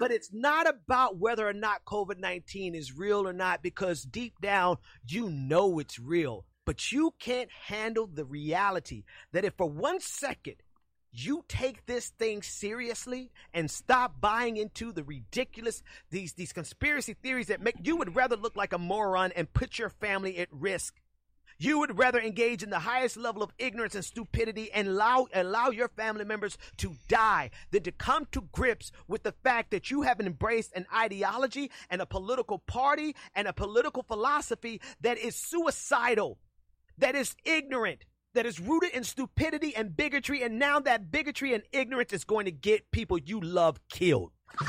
But it's not about whether or not COVID-19 is real or not, because deep down, you know it's real. But you can't handle the reality that if for 1 second you take this thing seriously and stop buying into the ridiculous, these conspiracy theories that make you would rather look like a moron and put your family at risk. You would rather engage in the highest level of ignorance and stupidity and allow your family members to die than to come to grips with the fact that you have embraced an ideology and a political party and a political philosophy that is suicidal, that is ignorant, that is rooted in stupidity and bigotry, and now that bigotry and ignorance is going to get people you love killed.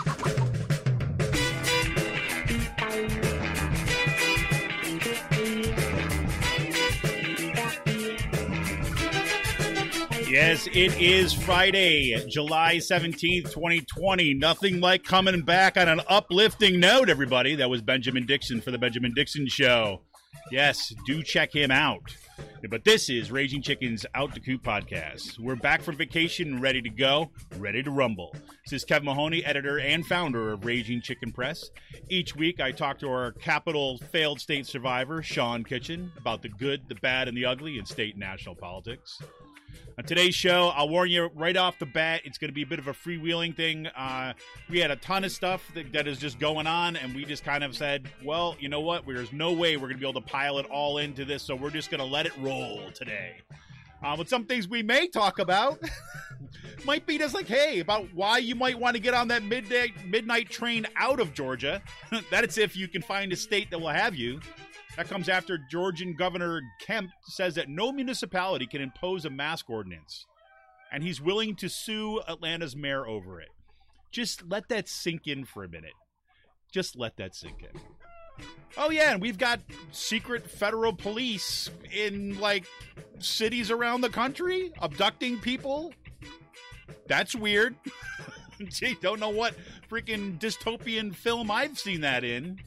Yes, it is Friday, July 17th, 2020. Nothing like coming back on an uplifting note, everybody. That was Benjamin Dixon for The Benjamin Dixon Show. Yes, do check him out. But this is Raging Chicken's Out to Coop podcast. We're back from vacation, ready to go, ready to rumble. This is Kevin Mahoney, editor and founder of Raging Chicken Press. Each week, I talk to our capital failed state survivor, Sean Kitchen, about the good, the bad, and the ugly in state and national politics. On today's show, I'll warn you right off the bat, it's going to be a bit of a freewheeling thing. We had a ton of stuff that is just going on, and we just kind of said, well, you know what? There's no way we're going to be able to pile it all into this, so we're just going to let it roll today. But some things we may talk about might be just like, hey, about why you might want to get on that midnight train out of Georgia. That's if you can find a state that will have you. That comes after Georgian Governor Kemp says that no municipality can impose a mask ordinance, and he's willing to sue Atlanta's mayor over it. Just let that sink in for a minute. Just let that sink in. Oh, yeah, and we've got secret federal police in, cities around the country abducting people. That's weird. Gee, don't know what freaking dystopian film I've seen that in.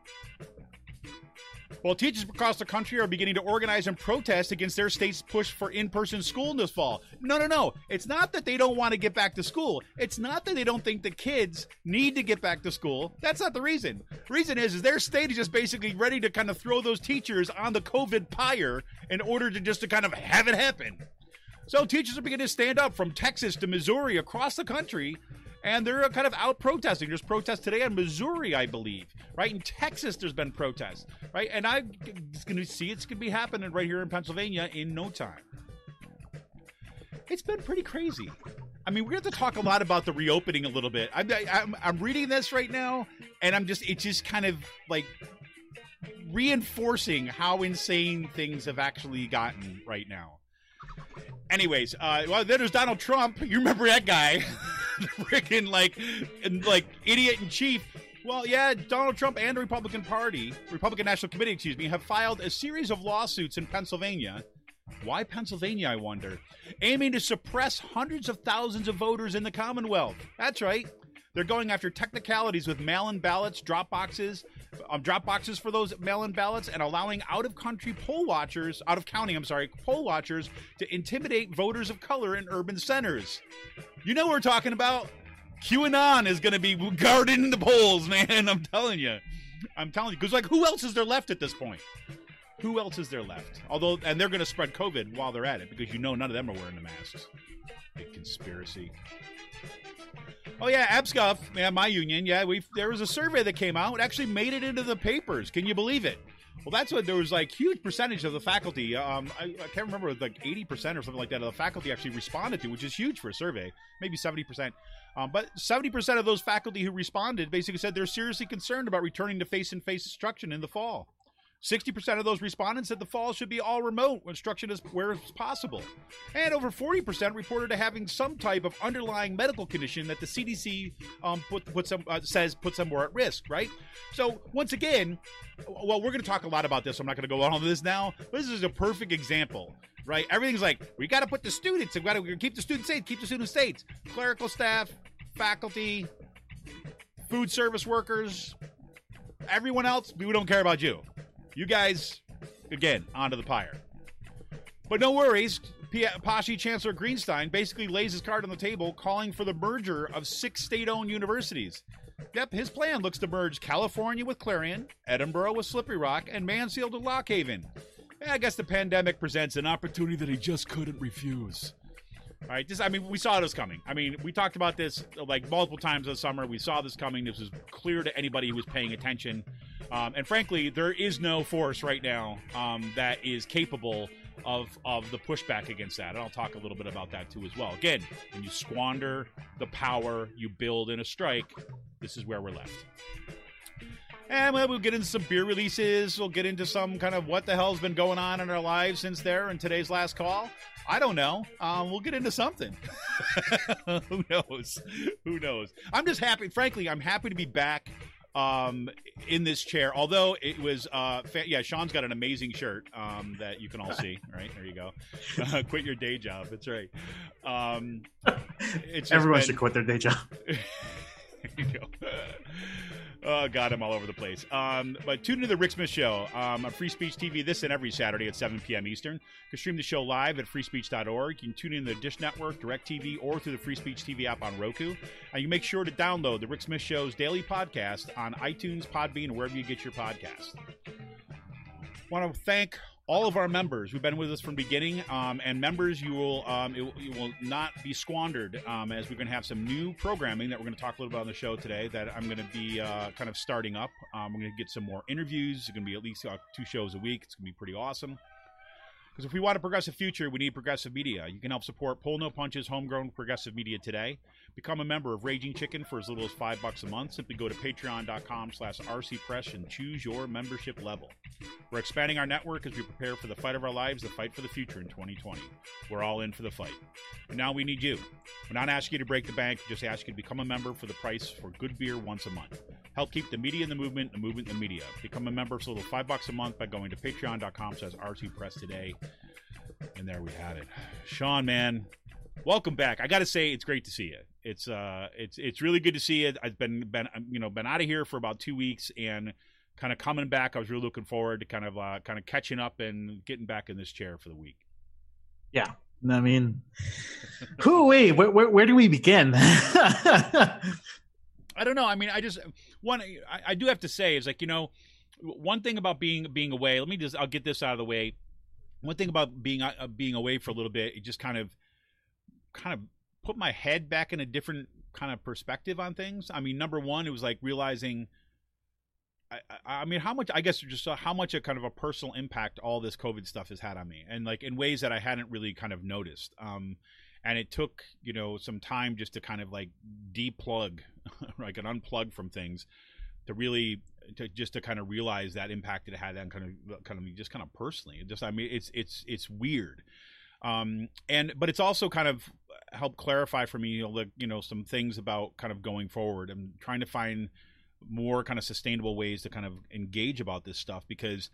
Well, teachers across the country are beginning to organize and protest against their state's push for in-person school this fall. No. It's not that they don't want to get back to school. It's not that they don't think the kids need to get back to school. That's not the reason. The reason is their state is just basically ready to kind of throw those teachers on the COVID pyre in order to kind of have it happen. So teachers are beginning to stand up from Texas to Missouri across the country. And they're kind of out protesting. There's protests today in Missouri, I believe, right? In Texas, there's been protests, right? And I'm going to see it's going to be happening right here in Pennsylvania in no time. It's been pretty crazy. I mean, we have to talk a lot about the reopening a little bit. I'm reading this right now, and it's just kind of like reinforcing how insane things have actually gotten right now. Anyways, then there's Donald Trump. You remember that guy? Freaking idiot in chief. Well, yeah, Donald Trump and the Republican National Committee, have filed a series of lawsuits in Pennsylvania. Why Pennsylvania, I wonder? Aiming to suppress hundreds of thousands of voters in the Commonwealth. That's right. They're going after technicalities with mail-in ballots, drop boxes for those mail-in ballots, and allowing out-of-county poll watchers to intimidate voters of color in urban centers. You know what we're talking about? QAnon is going to be guarding the polls, man. I'm telling you. Because, who else is there left at this point? Who else is there left? And they're going to spread COVID while they're at it, because none of them are wearing the masks. Big conspiracy. Oh, yeah, ABSCUF, my union, there was a survey that came out. It actually made it into the papers. Can you believe it? Well, that's what there was, huge percentage of the faculty. I can't remember, it was 80% or something like that of the faculty actually responded to, which is huge for a survey, maybe 70%. But 70% of those faculty who responded basically said they're seriously concerned about returning to face-to-face instruction in the fall. 60% of those respondents said the fall should be all remote instruction is where it's possible. And over 40% reported to having some type of underlying medical condition that the CDC says puts them more at risk, right? So once again, well, we're going to talk a lot about this. I'm not going to go on this now. But this is a perfect example, right? Everything's we got to put the students, we got to keep the students safe, clerical staff, faculty, food service workers, everyone else, we don't care about you. You guys, again, onto the pyre. But no worries. Posse Chancellor Greenstein basically lays his card on the table calling for the merger of 6 state-owned universities. Yep, his plan looks to merge California with Clarion, Edinburgh with Slippery Rock, and Mansfield with Lock Haven. I guess the pandemic presents an opportunity that he just couldn't refuse. All right, we saw this coming. I mean, we talked about this like multiple times this summer. We saw this coming. This was clear to anybody who was paying attention. And frankly, there is no force right now that is capable of the pushback against that. And I'll talk a little bit about that too as well. Again, when you squander the power you build in a strike, this is where we're left. And we'll get into some beer releases. We'll get into some kind of what the hell's been going on in our lives since there and today's last call. I don't know. We'll get into something. Who knows? Who knows? I'm just happy. Frankly, I'm happy to be back in this chair. Although it was, Sean's got an amazing shirt that you can all see. Right, there you go. Quit your day job. That's right. Everyone should quit their day job. There you go. Oh, God, I'm all over the place. But tune into the Rick Smith Show on Free Speech TV this and every Saturday at 7 p.m. Eastern. You can stream the show live at freespeech.org. You can tune in the Dish Network, DirecTV, or through the Free Speech TV app on Roku. And you make sure to download the Rick Smith Show's daily podcast on iTunes, Podbean, or wherever you get your podcasts. Want to thank all of our members who've been with us from the beginning, and members, you will not be squandered, as we're going to have some new programming that we're going to talk a little about on the show today that I'm going to be kind of starting up. We're going to get some more interviews. It's going to be at least 2 shows a week. It's going to be pretty awesome. Because if we want a progressive future, we need progressive media. You can help support Pull No Punches, homegrown progressive media today. Become a member of Raging Chicken for as little as $5 a month. Simply go to patreon.com/rcpress and choose your membership level. We're expanding our network as we prepare for the fight of our lives, the fight for the future in 2020. We're all in for the fight. And now we need you. We're not asking you to break the bank, just ask you to become a member for the price for good beer once a month. Help keep the media in the movement in the media. Become a member for as little as $5 a month by going to patreon.com/rcpress today. And there we have it. Sean, man, welcome back. I got to say, it's great to see you. It's really good to see you. I've been out of here for about 2 weeks, and kind of coming back, I was really looking forward to kind of catching up and getting back in this chair for the week. Yeah, I mean, where do we begin? I don't know. I mean, I do have to say is one thing about being away. I'll get this out of the way. One thing about being away for a little bit, it just kind of put my head back in a different kind of perspective on things. I mean, number one, it was like realizing, how much a kind of a personal impact all this COVID stuff has had on me, and like in ways that I hadn't really kind of noticed. And it took, some time just to kind of like deplug, like an unplug from things to really to kind of realize that impact it had on kind of personally. It's weird. But it's also kind of helped clarify for me, some things about kind of going forward and trying to find more kind of sustainable ways to kind of engage about this stuff, because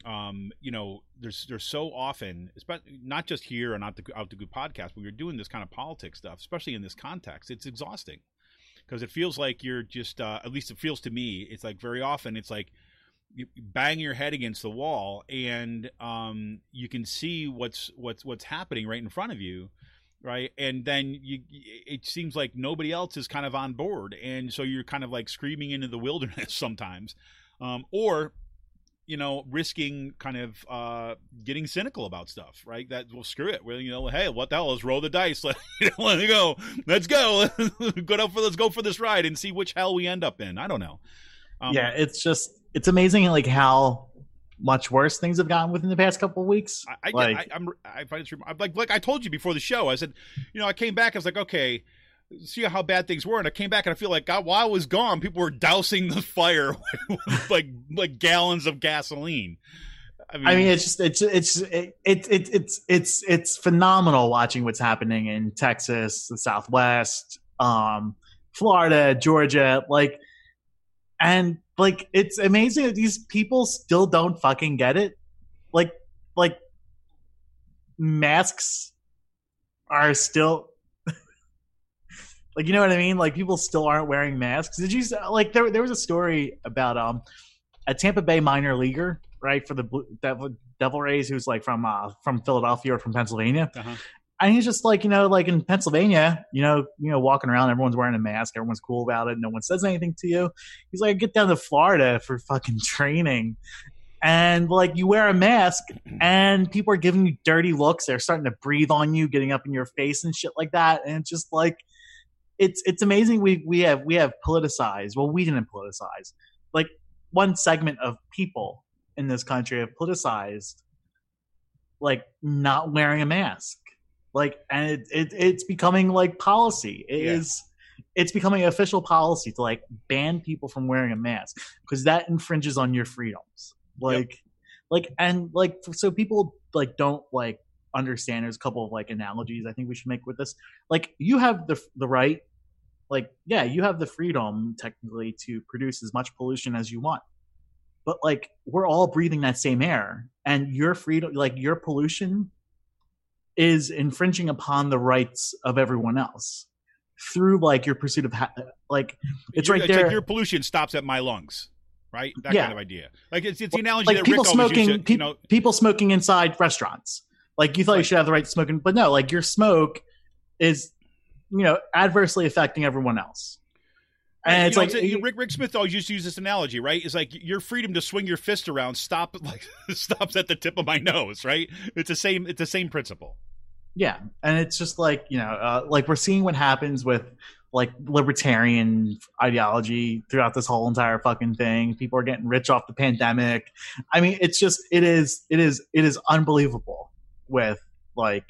there's so often, especially not just here and Out the Good podcast, but you're doing this kind of politics stuff, especially in this context. It's exhausting because it feels like you're just, at least it feels to me, it's like very often it's like you bang your head against the wall, and you can see what's happening right in front of you, right? And then it seems like nobody else is kind of on board, and so you're kind of like screaming into the wilderness sometimes, or risking kind of getting cynical about stuff, right? That, well, screw it. Well, hey, what the hell? Let's roll the dice. Let it go. Let's go. Let's go for this ride and see which hell we end up in. I don't know. Yeah, it's amazing like how much worse things have gotten within the past couple of weeks. I find it like I told you before the show. I said, I came back. I was like, okay, see how bad things were, and I came back and I feel like God, while I was gone, people were dousing the fire with like gallons of gasoline. I mean, it's phenomenal watching what's happening in Texas, the Southwest, Florida, Georgia, and it's amazing that these people still don't fucking get it. Like masks are still. You know what I mean? Like, people still aren't wearing masks. Did you there was a story about a Tampa Bay minor leaguer, right, for the Devil Rays, who's like from Philadelphia or from Pennsylvania, And he's just like, like in Pennsylvania, walking around, everyone's wearing a mask, everyone's cool about it, no one says anything to you. He's like, get down to Florida for fucking training, and like you wear a mask, and people are giving you dirty looks. They're starting to breathe on you, getting up in your face and shit like that. And it's just like, it's amazing. We have politicized. Well, we didn't politicize. Like one segment of people in this country have politicized, like not wearing a mask. Like, and it's becoming like policy. It's becoming official policy to like ban people from wearing a mask because that infringes on your freedoms. So people like don't like understand. There's a couple of like analogies I think we should make with this. Like you have the right, like, yeah, you have the freedom technically to produce as much pollution as you want. But like we're all breathing that same air, and your freedom, like your pollution is infringing upon the rights of everyone else through like your pursuit of it's right there. Like your pollution stops at my lungs, right? That kind of idea. Like it's the analogy like that people Rick always smoking, uses, people smoking inside restaurants. Like you thought you should have the right to smoke, but no, like your smoke is, adversely affecting everyone else. And it's Rick Smith always used to use this analogy, right? It's like your freedom to swing your fist around stops at the tip of my nose, right? It's the same principle. Yeah, and it's just like like we're seeing what happens with like libertarian ideology throughout this whole entire fucking thing. People are getting rich off the pandemic. I mean, it's just it is unbelievable with like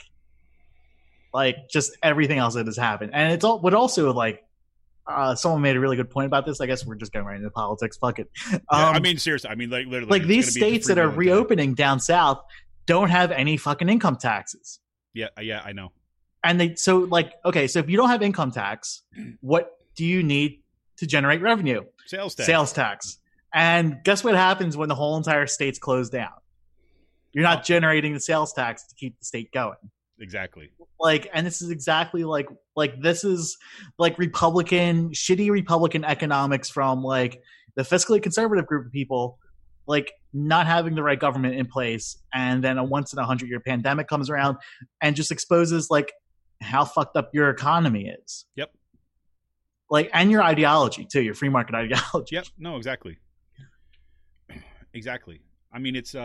just everything else that has happened, and it's all. But also like someone made a really good point about this. I guess we're just going right into politics. Fuck it. I mean, seriously. I mean, like literally, like these states that are reopening down south don't have any fucking income taxes. Yeah, I know. And so if you don't have income tax, what do you need to generate revenue? Sales tax. And guess what happens when the whole entire state's closed down? You're not generating the sales tax to keep the state going. Exactly. Like, and this is exactly like this is like shitty Republican economics from like the fiscally conservative group of people, like not having the right government in place, and then a once in 100-year pandemic comes around and just exposes like how fucked up your economy is. Yep. Like, and your ideology too, your free market ideology. Yep. No, exactly. Exactly. I mean, it's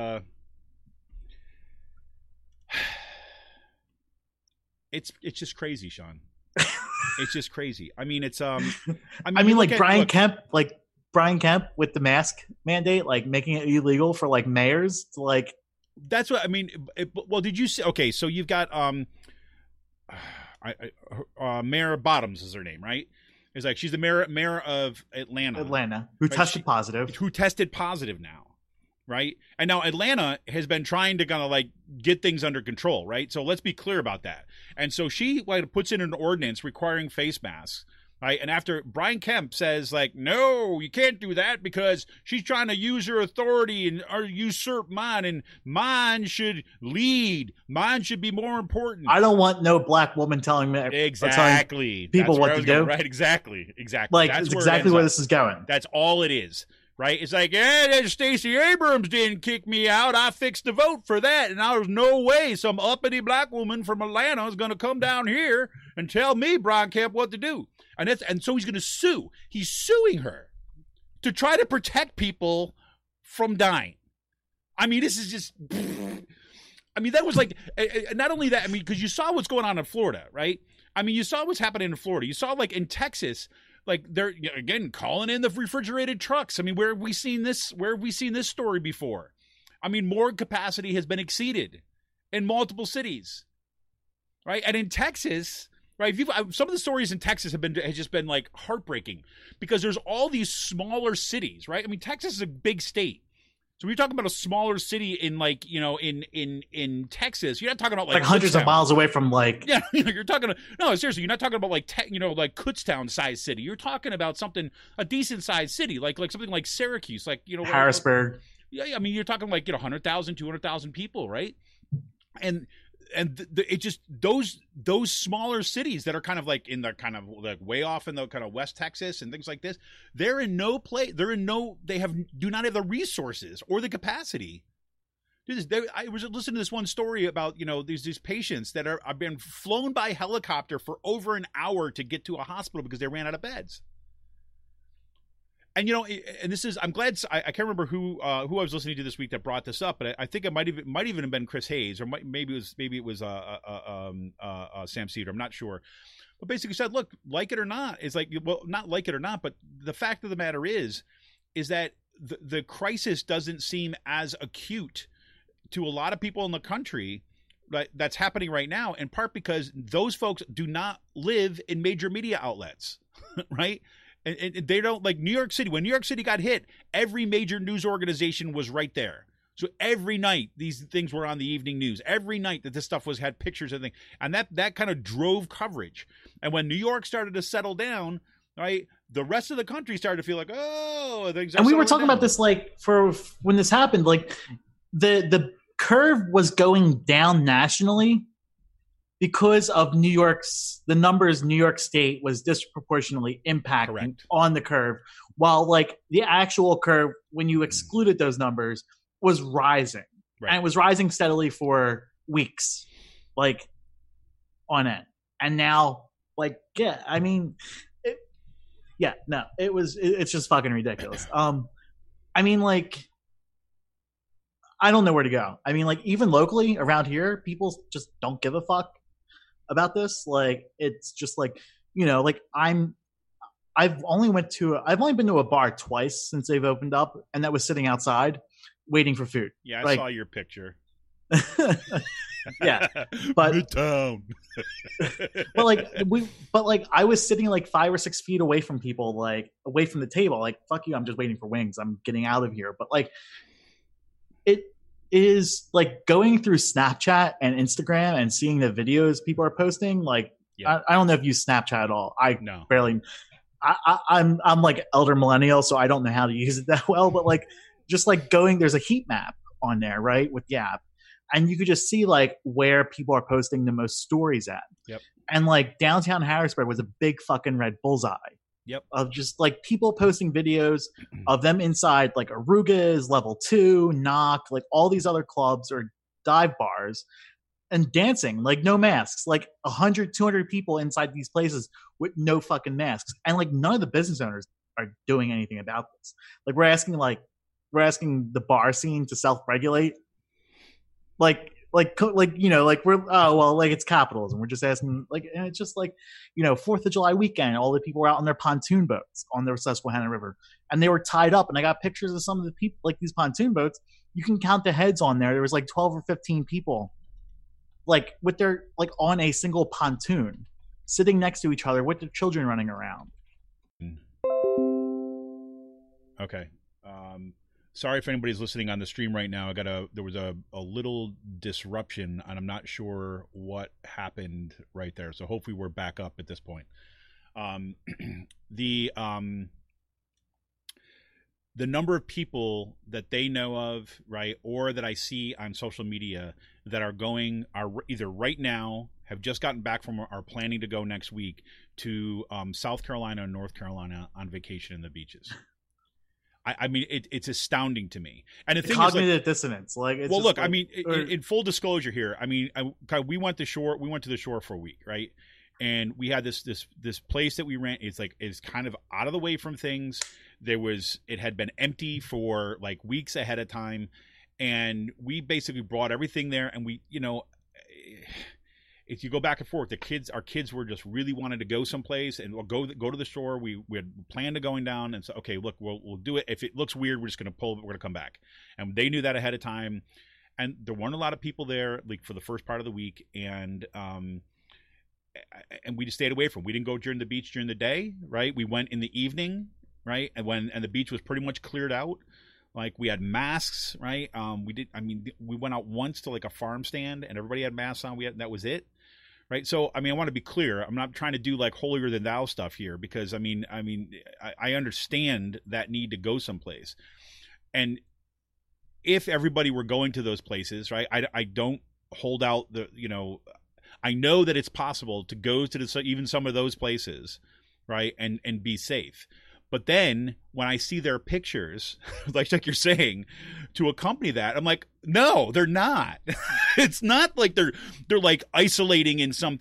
it's just crazy, Sean. It's just crazy. I mean, it's I mean like Brian Kemp with the mask mandate, like making it illegal for like mayors to like. That's what I mean. Well, did you see? Okay, so you've got Mayor Bottoms is her name, right? It's like she's the mayor of Atlanta, who tested positive. Who tested positive now, right? And now Atlanta has been trying to kind of like get things under control, right? So let's be clear about that. And so she like puts in an ordinance requiring face masks. Right. And after Brian Kemp says, like, no, you can't do that because she's trying to use her authority or usurp mine, and mine should lead. Mine should be more important. I don't want no black woman telling me exactly people what to do. Right. Exactly. Like, that's exactly where this is going. That's all it is. Right. It's like, Stacey Abrams didn't kick me out. I fixed the vote for that. And there's no way some uppity black woman from Atlanta is going to come down here and tell me, Brian Kemp, what to do. And so he's going to sue. He's suing her to try to protect people from dying. I mean, this is just. I mean, that was like, not only that. I mean, because you saw what's going on in Florida, right? I mean, you saw what's happening in Florida. You saw like in Texas, like they're again calling in the refrigerated trucks. I mean, where have we seen this? Where have we seen this story before? I mean, morgue capacity has been exceeded in multiple cities, right? And in Texas. Right, some of the stories in Texas have just been like heartbreaking because there's all these smaller cities, right? I mean, Texas is a big state, so when you're talking about a smaller city in like in Texas, you're not talking about like hundreds of miles away from like you're talking no seriously, you're not talking about like like Kutztown sized city. You're talking about a decent sized city like something like Syracuse, like Harrisburg. Yeah, I mean you're talking like 100,000, 200,000 people, right? And it just those smaller cities that are kind of like in the kind of like way off in the kind of West Texas and things like this, do not have the resources or the capacity I was listening to this one story about, these patients that have been flown by helicopter for over an hour to get to a hospital because they ran out of beds. And and this is, I'm glad, I can't remember who I was listening to this week that brought this up, but I think it might even have been Chris Hayes, or maybe it was Sam Cedar. I'm not sure, but basically said, look, like it or not, it's like, well, not like it or not, but the fact of the matter is that the crisis doesn't seem as acute to a lot of people in the country that's happening right now, in part because those folks do not live in major media outlets, right? And they don't, like New York City. When New York City got hit, every major news organization was right there. So every night these things were on the evening news. Every night that this stuff had pictures and things, and that kind of drove coverage. And when New York started to settle down, right, the rest of the country started to feel like, oh, things. And we were talking about this like for when this happened, like the curve was going down nationally because of the numbers New York State was disproportionately impacting Correct. on the curve, while like the actual curve, when you excluded those numbers, was rising. Right. And it was rising steadily for weeks, like on end. And now, like, yeah, I mean, it's just fucking ridiculous. I mean, like, I don't know where to go. I mean, like, even locally around here, people just don't give a fuck about this. Like, it's just like, like I've only been to a bar twice since they've opened up, and that was sitting outside waiting for food. Yeah, I saw your picture. Yeah, but Midtown. but I was sitting like 5 or 6 feet away from people, like away from the table. Like, fuck you, I'm just waiting for wings. I'm getting out of here. But like, it is like going through Snapchat and Instagram and seeing the videos people are posting. Like, yeah. I don't know if you Snapchat at all. No. Barely. I'm like elder millennial, so I don't know how to use it that well. But like, just like there's a heat map on there, right, with the app, and you could just see like where people are posting the most stories at. Yep. And like downtown Harrisburg was a big fucking red bullseye. Yep. Of just like people posting videos of them inside like Aruga's, Level 2, Knock, like all these other clubs or dive bars, and dancing, like no masks, like 100, 200 people inside these places with no fucking masks. And like none of the business owners are doing anything about this. Like we're asking the bar scene to self-regulate. Like it's capitalism. We're just asking, like, and it's just like, 4th of July weekend, all the people were out on their pontoon boats on the Susquehanna River, and they were tied up. And I got pictures of some of the people, like these pontoon boats. You can count the heads on there. There was like 12 or 15 people, like with their, like on a single pontoon, sitting next to each other with their children running around. Okay. Sorry if anybody's listening on the stream right now. There was a little disruption, and I'm not sure what happened right there. So hopefully we're back up at this point. The number of people that they know of, right, or that I see on social media that are either right now, have just gotten back from, are planning to go next week to South Carolina and North Carolina on vacation in the beaches. I mean, it's astounding to me. And the thing cognitive is, like, dissonance. Like, it's well, just look, like, I mean, in full disclosure here, I mean, we went to the shore for a week, right? And we had this place that we rent. It's kind of out of the way from things. It had been empty for like weeks ahead of time, and we basically brought everything there. And we, if you go back and forth, our kids were just really wanted to go someplace and we'll go to the shore. We had planned to going down and so, okay, look, we'll do it. If it looks weird, we're just going to pull, we're going to come back. And they knew that ahead of time. And there weren't a lot of people there, like for the first part of the week. And we just stayed away from, we didn't go during the beach during the day, right? We went in the evening, right? And the beach was pretty much cleared out. Like we had masks, right? We went out once to like a farm stand and everybody had masks on. That was it. Right. So, I mean, I want to be clear. I'm not trying to do like holier than thou stuff here because I understand that need to go someplace. And if everybody were going to those places, right, I don't hold out I know that it's possible to go to even some of those places, right, and be safe. But then when I see their pictures, like you're saying, to accompany that, I'm like, no, they're not. It's not like they're like isolating in some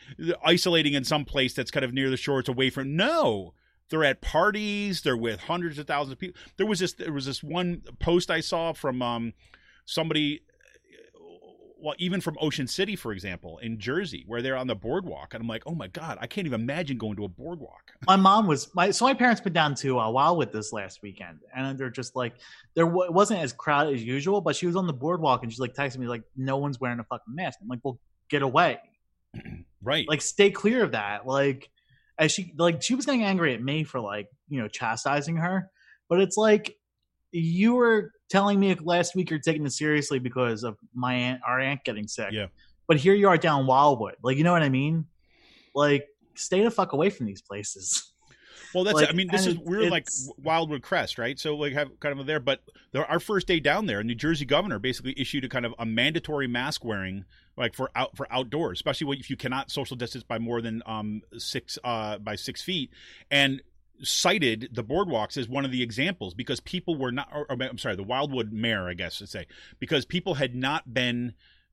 place that's kind of near the shore. It's away from. No, they're at parties. They're with hundreds of thousands of people. There was this one post I saw from somebody. Well, even from Ocean City, for example, in Jersey, where they're on the boardwalk. And I'm like, oh my God, I can't even imagine going to a boardwalk. My parents went down to Wildwood this last weekend, and they're just like, it wasn't as crowded as usual, but she was on the boardwalk and she's like texting me like, no one's wearing a fucking mask. I'm like, well, get away. Right. Like, stay clear of that. Like, as she was getting angry at me for like, chastising her, but it's like, you were telling me last week you're taking this seriously because of our aunt getting sick. Yeah. But here you are down Wildwood. Like, you know what I mean? Like, stay the fuck away from these places. Well, that's, like, I mean, we're like Wildwood Crest, right? So like have kind of there, but our first day down there, New Jersey governor basically issued a kind of a mandatory mask wearing, like for outdoors, especially if you cannot social distance by more than 6 feet, and cited the boardwalks as one of the examples because people were not, or I'm sorry, the Wildwood mayor, I guess to say, because people had not been,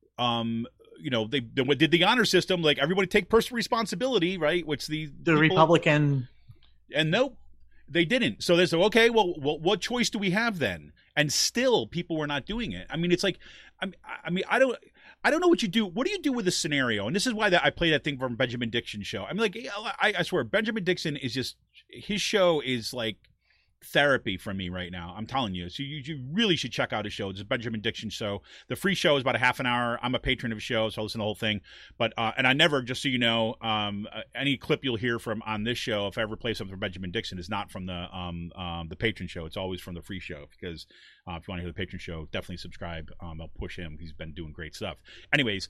they did the honor system, like everybody take personal responsibility, right? Which the Republican, and nope, they didn't. So they said, okay, well, what choice do we have then? And still, people were not doing it. I mean, it's like, I mean, I don't know what you do. What do you do with a scenario? And this is why I play that thing from Benjamin Dixon's show. I mean, like, I swear, Benjamin Dixon is just, his show is like therapy for me right now. I'm telling you. So you really should check out his show. It's a Benjamin Dixon show. The free show is about a half an hour. I'm a patron of his show, so I listen to the whole thing. But and I never, just so you know, any clip you'll hear from on this show, if I ever play something from Benjamin Dixon, is not from the patron show. It's always from the free show because if you want to hear the patron show, definitely subscribe. I'll push him. He's been doing great stuff. Anyways,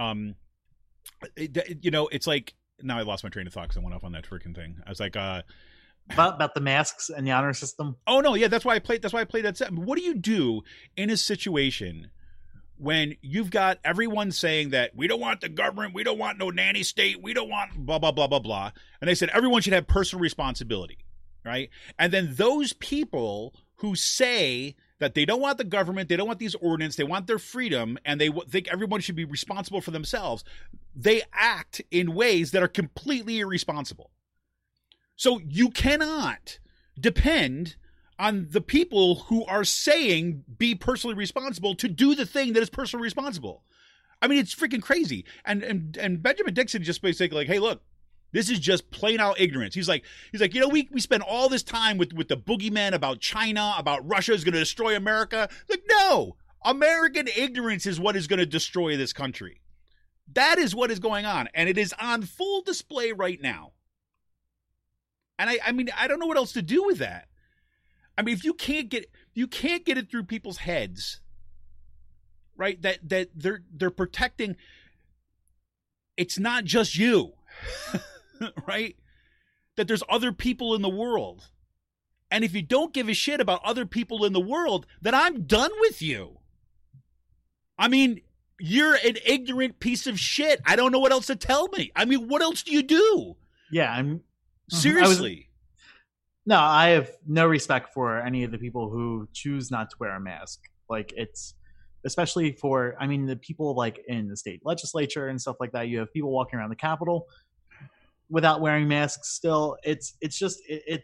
it's like, now I lost my train of thought because I went off on that freaking thing. I was like, about the masks and the honor system. Oh no, yeah, that's why I played that set. What do you do in a situation when you've got everyone saying that we don't want the government, we don't want no nanny state, we don't want blah blah blah blah blah, and they said everyone should have personal responsibility, right? And then those people who say that they don't want the government, they don't want these ordinances, they want their freedom, and they think everyone should be responsible for themselves, they act in ways that are completely irresponsible. So you cannot depend on the people who are saying be personally responsible to do the thing that is personally responsible. I mean, it's freaking crazy. And Benjamin Dixon just basically like, hey, look, this is just plain out ignorance. He's like, we spend all this time with the boogeyman about China, about Russia is going to destroy America. Like, no, American ignorance is what is going to destroy this country. That is what is going on. And it is on full display right now. And I mean, I don't know what else to do with that. I mean, if you can't get it through people's heads, right? That they're protecting. It's not just you, right? That there's other people in the world. And if you don't give a shit about other people in the world, then I'm done with you. I mean, you're an ignorant piece of shit. I don't know what else to tell me. I mean, what else do you do? Yeah, seriously. I have no respect for any of the people who choose not to wear a mask. Like, it's especially for, I mean, the people like in the state legislature and stuff like that. You have people walking around the Capitol without wearing masks still. It's just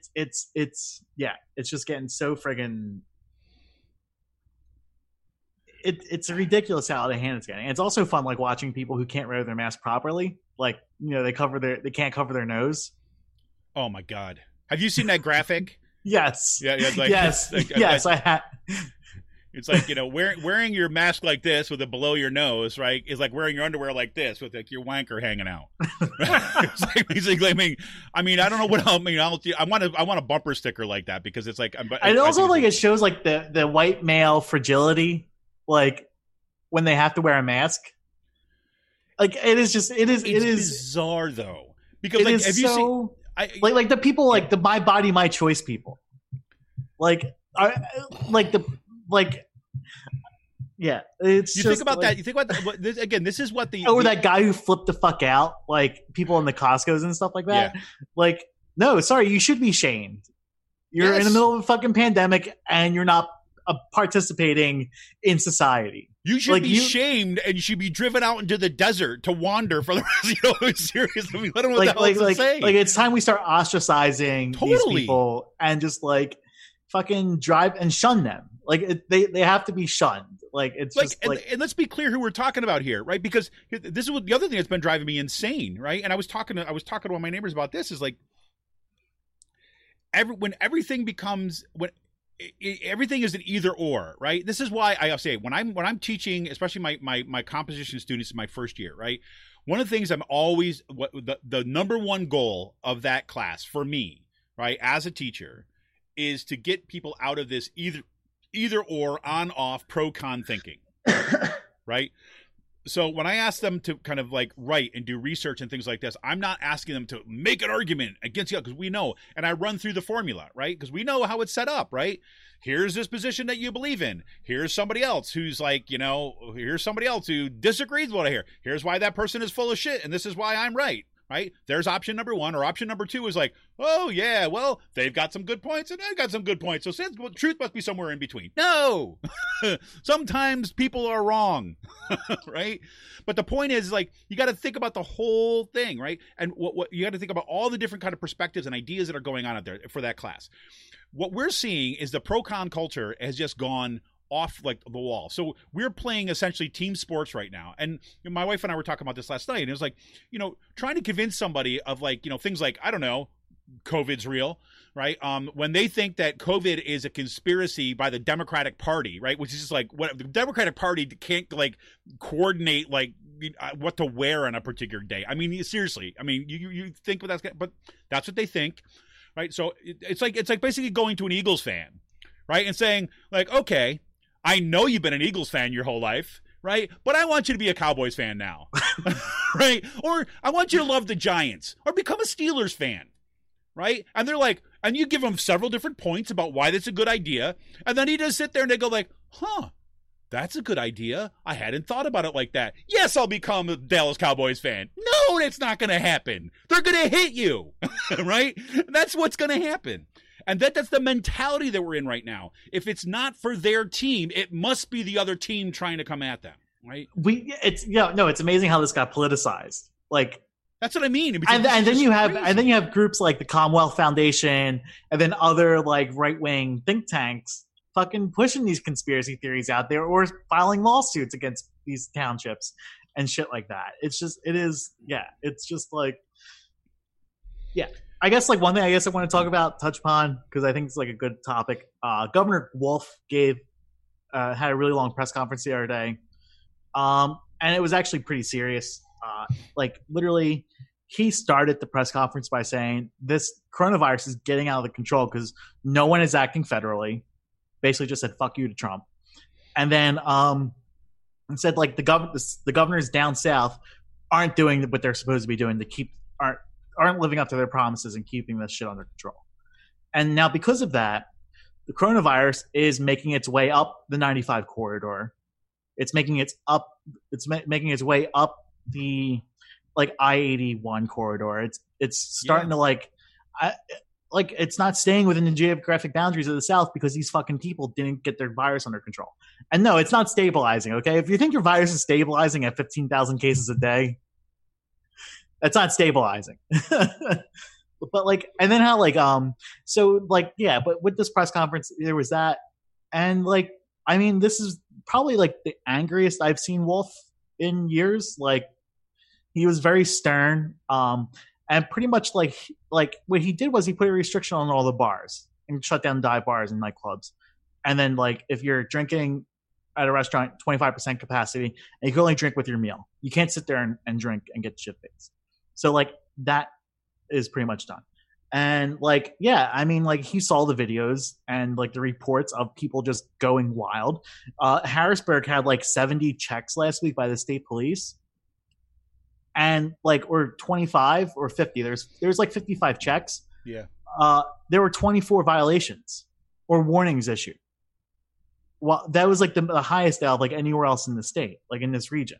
getting so friggin' it's ridiculous how out of hand it's getting. It's also fun like watching people who can't wear their mask properly. Like, they can't cover their nose. Oh my God. Have you seen that graphic? Yes. Yeah. Like, yes. Yes, I have. It's like, wearing your mask like this with it below your nose, right, is like wearing your underwear like this with like your wanker hanging out. It's like basically, I mean, I don't know what else. I want a bumper sticker like that because it's like. And also, like, it shows like the white male fragility, like when they have to wear a mask. Like, it is bizarre though, because like, have you seen? Like the people like the My Body My Choice people, yeah. It's you just, think about like, that. You think about that this, again. This is what that guy who flipped the fuck out, like people in the Costco's and stuff like that. Yeah. Like, no, sorry, you should be shamed. You're Yes. in the middle of a fucking pandemic and you're not participating in society. You should Like, be shamed, and you should be driven out into the desert to wander for the rest. Seriously, I mean, I don't know what the hell else to say. Like it's time we start ostracizing these Totally. people and just like fucking drive and shun them. Like they have to be shunned. Like it's just and let's be clear who we're talking about here, right? Because this is what the other thing that's been driving me insane, right? And I was talking to one of my neighbors about this. Is like when everything becomes everything is an either or, right? This is why I say when I'm teaching, especially my composition students in my first year, right? One of the things I'm always the number one goal of that class for me, right, as a teacher, is to get people out of this either or, on off, pro con thinking, right? So when I ask them to kind of like write and do research and things like this, I'm not asking them to make an argument against the other, because we know, and I run through the formula, right? Because we know how it's set up, right? Here's this position that you believe in. Here's somebody else who's like, here's somebody else who disagrees with what I hear. Here's why that person is full of shit, and this is why I'm right. Right? There's option number one, or option number two is like, oh yeah, well, they've got some good points and I've got some good points. So truth must be somewhere in between. No, sometimes people are wrong, right? But the point is, like, you got to think about the whole thing, right? And what you got to think about all the different kind of perspectives and ideas that are going on out there for that class. What we're seeing is the pro-con culture has just gone off like the wall. So we're playing essentially team sports right now. And my wife and I were talking about this last night, and it was like, trying to convince somebody of like, things like, I don't know, COVID's real, right? When they think that COVID is a conspiracy by the Democratic Party, right? Which is just like, what the Democratic Party can't like coordinate like what to wear on a particular day. I mean, seriously, I mean, you think what but that's what they think, right? So it's like basically going to an Eagles fan, right? And saying like, okay, I know you've been an Eagles fan your whole life, right? But I want you to be a Cowboys fan now, right? Or I want you to love the Giants or become a Steelers fan, right? And they're like, and you give them several different points about why that's a good idea. And then he just sit there and they go like, that's a good idea. I hadn't thought about it like that. Yes, I'll become a Dallas Cowboys fan. No, that's not going to happen. They're going to hit you, right? That's what's going to happen. And that's the mentality that we're in right now. If it's not for their team, it must be the other team trying to come at them, right? It's amazing how this got politicized. Like, that's what I mean. And then you have groups like the Commonwealth Foundation and then other like right-wing think tanks fucking pushing these conspiracy theories out there or filing lawsuits against these townships and shit like that. It's just like, yeah. I guess like one thing I want to talk about, touch upon, because I think it's like a good topic. Governor Wolf had a really long press conference the other day, and it was actually pretty serious. Like literally, he started the press conference by saying this coronavirus is getting out of control because no one is acting federally. Basically, just said "fuck you" to Trump, and then said like the governors down south aren't doing what they're supposed to be doing to aren't living up to their promises and keeping this shit under control. And now because of that, the coronavirus is making its way up the 95 corridor. It's making its way up the like I-81 corridor. It's starting to like it's not staying within the geographic boundaries of the South because these fucking people didn't get their virus under control. And no, it's not stabilizing, okay? If you think your virus is stabilizing at 15,000 cases a day, that's not stabilizing. But like, and then how like, so like, yeah, but with this press conference, there was that. And like, I mean, this is probably like the angriest I've seen Wolf in years. Like he was very stern. And pretty much like what he did was he put a restriction on all the bars and shut down dive bars and nightclubs. And then like, if you're drinking at a restaurant, 25% capacity, and you can only drink with your meal. You can't sit there and drink and get shit-faced. So like that is pretty much done. And like, yeah, I mean, like he saw the videos and like the reports of people just going wild. Harrisburg had like 70 checks last week by the state police. And like, or 25 or 50, there's like 55 checks. Yeah. There were 24 violations or warnings issued. Well, that was like the highest out of like anywhere else in the state, like in this region,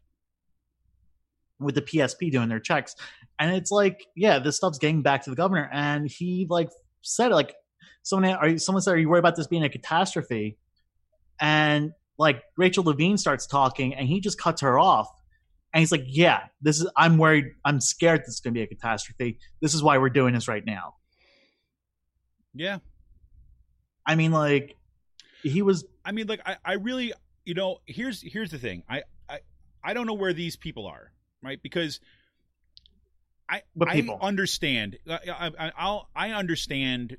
with the PSP doing their checks. And it's like, yeah, this stuff's getting back to the governor. And he like said, like, someone said, are you worried about this being a catastrophe? And like Rachel Levine starts talking and he just cuts her off. And he's like, yeah, I'm worried. I'm scared this is going to be a catastrophe. This is why we're doing this right now. Yeah. I mean, like, I really, here's the thing. I don't know where these people are, right? Because I understand. I understand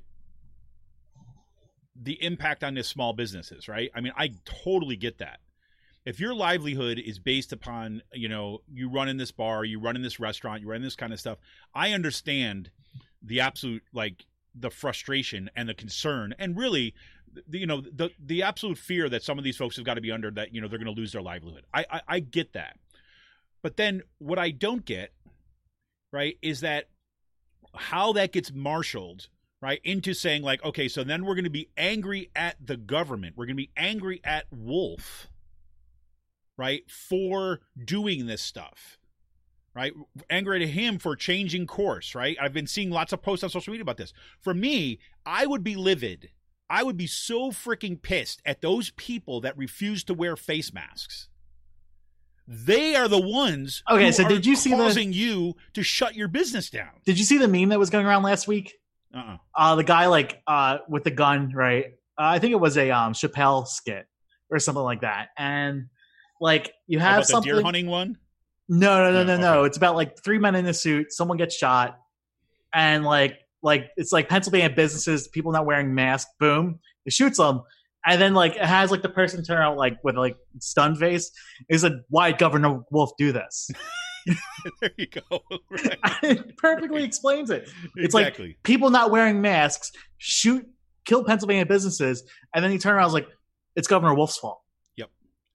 the impact on this small businesses, right? I mean, I totally get that. If your livelihood is based upon, you run in this bar, you run in this restaurant, you run in this kind of stuff, I understand the absolute, like, the frustration and the concern and really, the absolute fear that some of these folks have got to be under, that, they're going to lose their livelihood. I get that. But then what I don't get, right, is that how that gets marshaled, right, into saying, like, okay, so then we're going to be angry at the government. We're going to be angry at Wolf, right, for doing this stuff, right? Angry at him for changing course, right? I've been seeing lots of posts on social media about this. For me, I would be livid. I would be so freaking pissed at those people that refuse to wear face masks. They are the ones who so did you see causing you to shut your business down. Did you see the meme that was going around last week? The guy, like, with the gun, right? I think it was a Chappelle skit or something like that. And, like, you have something... the deer hunting one? No. Okay. It's about, like, 3 men in a suit. Someone gets shot. And, like it's like Pennsylvania businesses, people not wearing masks. Boom. It shoots them. And then, like, it has, like, the person turn out, like, with, like, stunned face. It's like, why did Governor Wolf do this? There you go. Right. It perfectly explains it. It's exactly. Like people not wearing masks kill Pennsylvania businesses, and then he turned around and was like, it's Governor Wolf's fault. Yep.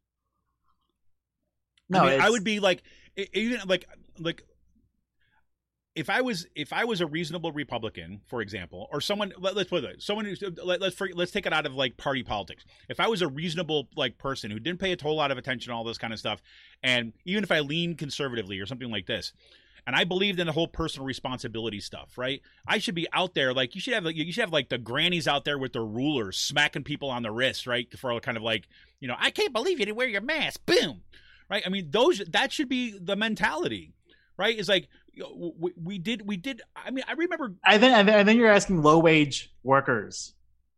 No, I would be like, even like if I was a reasonable Republican, for example, or someone, let's put it, someone who's, let's take it out of, like, party politics. If I was a reasonable, like, person who didn't pay a whole lot of attention to all this kind of stuff, and even if I leaned conservatively or something like this, and I believed in the whole personal responsibility stuff, right? I should be out there, like, you should have like the grannies out there with their rulers smacking people on the wrist, right? For kind of like, I can't believe you didn't wear your mask, boom, right? I mean, that should be the mentality, right? It's like, we did. I mean, I remember. I think you're asking low wage workers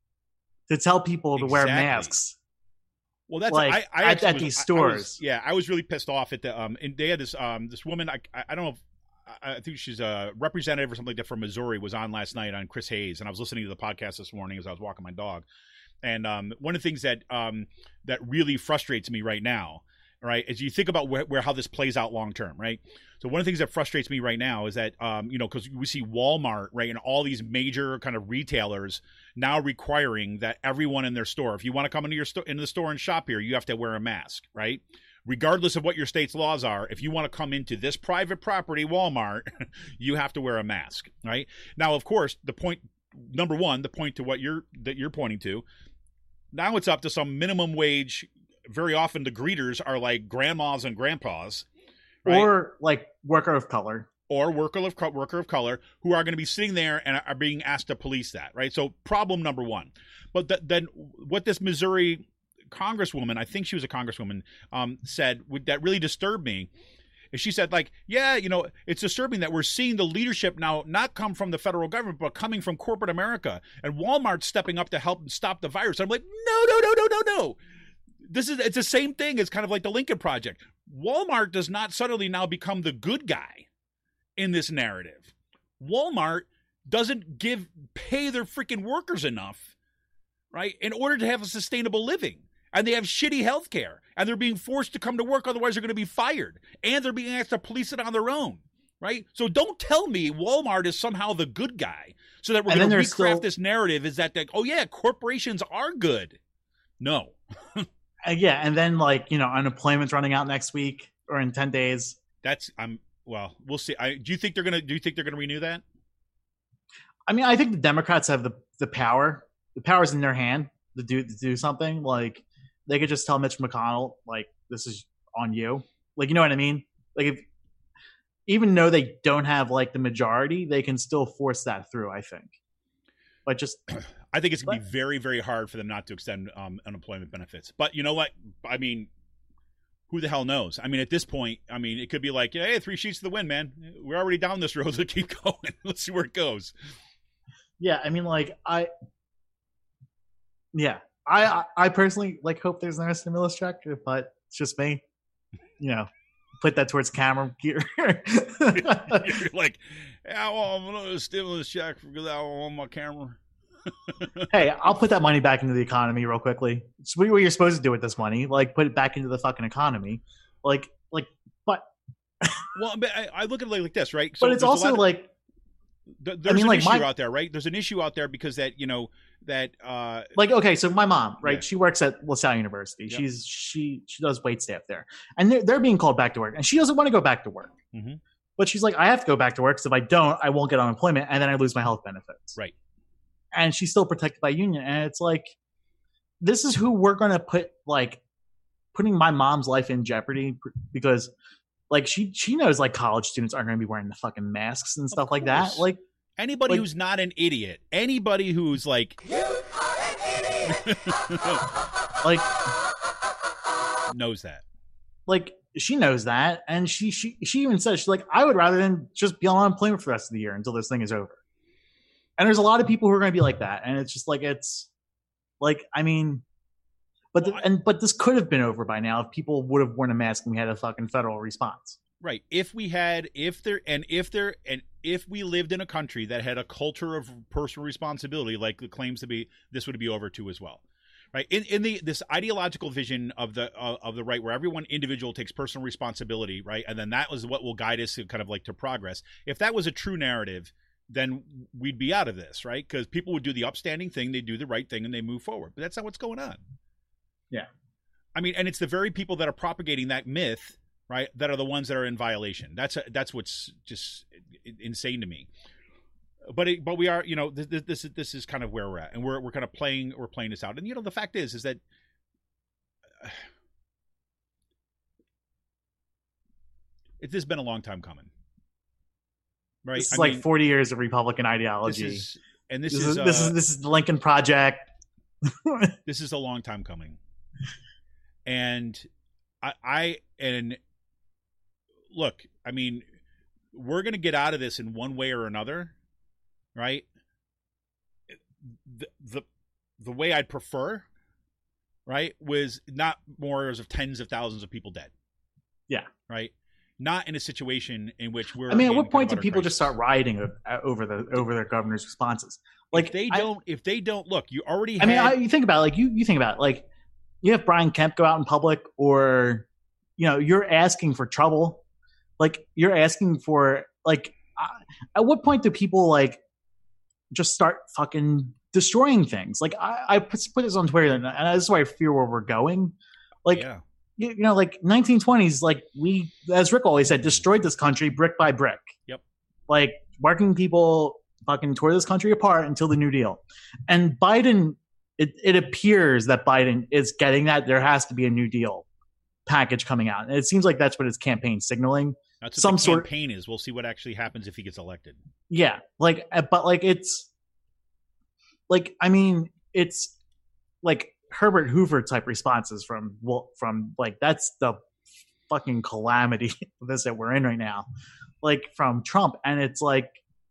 to tell people to wear masks. Well, that's like I at these stores. I was really pissed off at the and they had this woman. I don't know if I think she's a representative or something like that from Missouri, was on last night on Chris Hayes, and I was listening to the podcast this morning as I was walking my dog. And one of the things that really frustrates me right now, right, as you think about how this plays out long term, right? So one of the things that frustrates me right now is that, because we see Walmart, right, and all these major kind of retailers now requiring that everyone in their store, if you want to come into the store and shop here, you have to wear a mask, right? Regardless of what your state's laws are, if you want to come into this private property, Walmart, you have to wear a mask, right? Now, of course, the point to what you're pointing to, now it's up to some minimum wage. Very often the greeters are like grandmas and grandpas. Right? Or like worker of color. Or worker of color who are going to be sitting there and are being asked to police that, right? So problem number one. But then what this Missouri congresswoman, I think she was a congresswoman, said that really disturbed me is she said, like, yeah, it's disturbing that we're seeing the leadership now not come from the federal government, but coming from corporate America, and Walmart stepping up to help stop the virus. I'm like, no. It's the same thing as kind of like the Lincoln Project. Walmart does not suddenly now become the good guy in this narrative. Walmart doesn't pay their freaking workers enough, right, in order to have a sustainable living. And they have shitty health care. And they're being forced to come to work, otherwise they're going to be fired. And they're being asked to police it on their own, right? So don't tell me Walmart is somehow the good guy so that we're going to recraft this narrative is that, oh, yeah, corporations are good. No. Yeah, and then, like, unemployment's running out next week or in 10 days. Well, we'll see. Do you think they're gonna renew that? I mean, I think the Democrats have the power. The power's in their hand to do something. Like, they could just tell Mitch McConnell, like, this is on you. Like, you know what I mean? Like, even though they don't have, like, the majority, they can still force that through, I think. But just I think it's going to be very, very hard for them not to extend unemployment benefits. But you know what? I mean, who the hell knows? I mean, at this point, I mean, it could be like, hey, 3 sheets to the wind, man. We're already down this road. Let's keep going. Let's see where it goes. Yeah, I mean, like, I personally like hope there's another stimulus check, but it's just me. You know, put that towards camera gear. You're like, I want another stimulus check because I want my camera. Hey, I'll put that money back into the economy real quickly. It's what you're supposed to do with this money. Like, put it back into the fucking economy. But. Well, I look at it like this, right? So but it's also like. There's an issue out there, right? There's an issue out there because that, you know, that like, okay, so my mom, right? Yeah. She works at LaSalle University. Yep. She does wait staff there, and they're being called back to work, and she doesn't want to go back to work. Mm-hmm. But she's like, I have to go back to work because if I don't, I won't get unemployment, and then I lose my health benefits. Right. And she's still protected by union, and it's like, this is who we're going to put, like, putting my mom's life in jeopardy because, like, she knows, like, college students aren't going to be wearing the fucking masks and stuff like that. Like, anybody who's not an idiot, anybody who's like, like, knows that. Like, she knows that, and she even says, she's like, I would rather than just be on unemployment for the rest of the year until this thing is over. And there's a lot of people who are going to be like that, and it's just like, it's like, I mean, but this could have been over by now if people would have worn a mask and we had a fucking federal response. Right. If we lived in a country that had a culture of personal responsibility, like it claims to be, this would be over too as well. Right. In this ideological vision of the right, where everyone individual takes personal responsibility, right, and then that was what will guide us to kind of like to progress. If that was a true narrative, then we'd be out of this, right? Because people would do the upstanding thing, they do the right thing, and they move forward. But that's not what's going on. Yeah. I mean, and it's the very people that are propagating that myth, right, that are the ones that are in violation. That's what's just insane to me. But we are, you know, this is kind of where we're at, and we're kind of playing this out. And you know, the fact is that this has been a long time coming. Right. This is like 40 years of Republican ideology. This is the Lincoln Project. This is a long time coming. And I look, I mean, we're going to get out of this in one way or another, right? The way I'd prefer, right, was not more of tens of thousands of people dead. Yeah. Right. Not in a situation in which we're. I mean, at what point do people just start rioting over their governor's responses? Like, if they don't look, you already. I mean, you think about it, like you think about it, like you have Brian Kemp go out in public, or you know, you're asking for trouble, like you're asking for like. At what point do people like just start fucking destroying things? Like I put this on Twitter, and this is why I fear where we're going. Like. Yeah. You know, like 1920s, like we, as Rick always said, destroyed this country brick by brick. Yep. Like working people fucking tore this country apart until the New Deal. And Biden, it appears that Biden is getting that there has to be a New Deal package coming out. And it seems like that's what his campaign signaling. That's what the campaign is. We'll see what actually happens if he gets elected. Yeah. Like, but like it's like, I mean, it's like Herbert Hoover type responses from like, that's the fucking calamity of this that we're in right now, like from Trump. And it's like,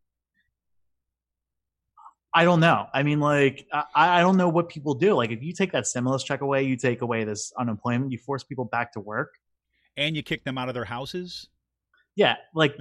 I don't know. I mean, like, I don't know what people do. Like, if you take that stimulus check away, you take away this unemployment, you force people back to work, and you kick them out of their houses. Yeah, like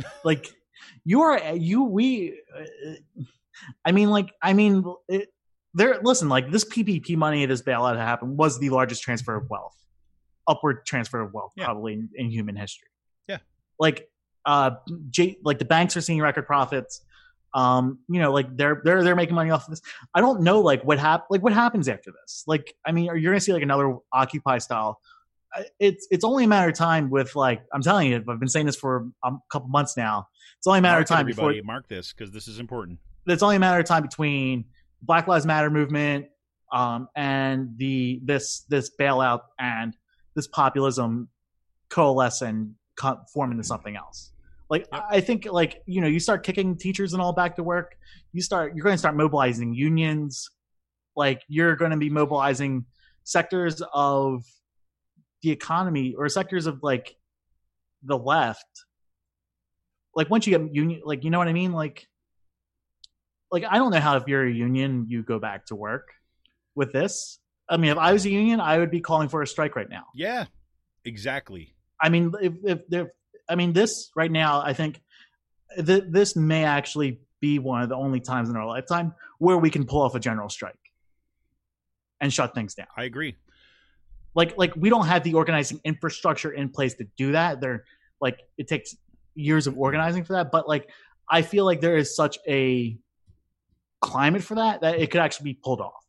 listen, like this PPP money, this bailout that happened was the largest transfer of wealth, upward transfer of wealth, probably in human history. Yeah, like like the banks are seeing record profits. You know, like they're making money off of this. I don't know, like what happens after this. Like, I mean, you're gonna see like another Occupy style. It's only a matter of time. With like, I'm telling you, I've been saying this for a couple months now. It's only a matter of time. Everybody, mark this because this is important. It's only a matter of time between Black Lives Matter movement and this bailout and this populism coalesce and form into something else. Like, yep. I think, like, you know, you start kicking teachers and all back to work. You're going to start mobilizing unions. like you're going to be mobilizing sectors of the economy or sectors of like the left. Like once you get union, like, you know what I mean? Like I don't know how if you're a union, you go back to work with this. I mean, if I was a union, I would be calling for a strike right now. Yeah, exactly. I mean, this right now, I think this may actually be one of the only times in our lifetime where we can pull off a general strike and shut things down. I agree. Like we don't have the organizing infrastructure in place to do that. It takes years of organizing for that. But like, I feel like there is such a climate for that it could actually be pulled off.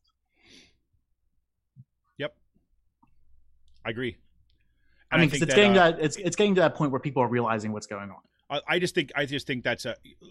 Yep, I agree. And I mean, because it's getting to that point where people are realizing what's going on. I just think that's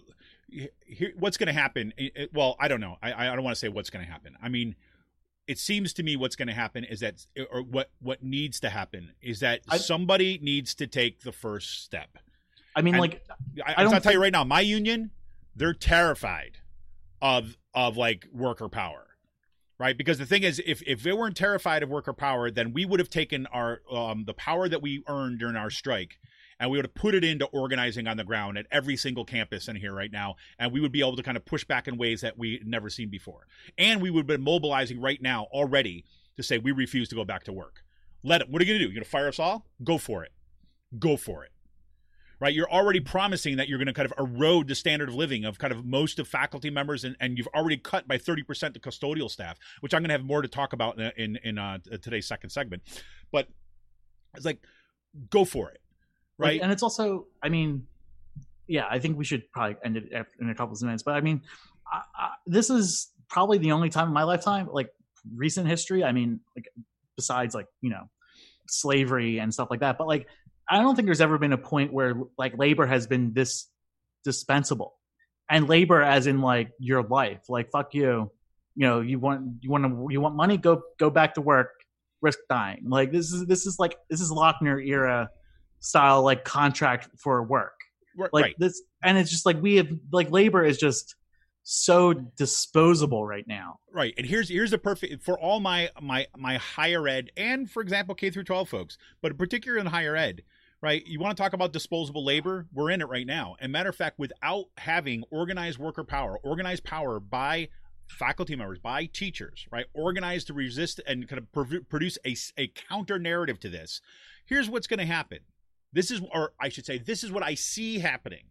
what's going to happen. Well, I don't know. I don't want to say what's going to happen. I mean, it seems to me what's going to happen is that, or what needs to happen is that somebody needs to take the first step. I mean, and I'll tell you right now, my union, they're terrified of like worker power, right? Because the thing is, if they weren't terrified of worker power, then we would have taken our the power that we earned during our strike, and we would have put it into organizing on the ground at every single campus in here right now, and we would be able to kind of push back in ways that we had never seen before. And we would have been mobilizing right now already to say we refuse to go back to work. What are you going to do? You're going to fire us all? Go for it. Go for it. Right? You're already promising that you're going to kind of erode the standard of living of kind of most of faculty members, and you've already cut by 30% the custodial staff, which I'm going to have more to talk about in today's second segment. But it's like, go for it. Right. And it's also, I mean, yeah, I think we should probably end it in a couple of minutes. But I mean, this is probably the only time in my lifetime, like recent history. I mean, like besides like, you know, slavery and stuff like that. But like, I don't think there's ever been a point where like labor has been this dispensable, and labor as in like your life. Like fuck you, you know, you want money, go back to work, risk dying. Like this is Lochner era style, like contract for work, like right. This, and it's just like we have like labor is just so disposable right now. Right. And here's a perfect for all my higher ed and, for example, K through 12 folks, but particularly in higher ed, right? You want to talk about disposable labor? We're in it right now. And matter of fact, without having organized worker power, organized power by faculty members, by teachers, right? Organized to resist and kind of produce a counter narrative to this. Here's what's going to happen. This is what I see happening.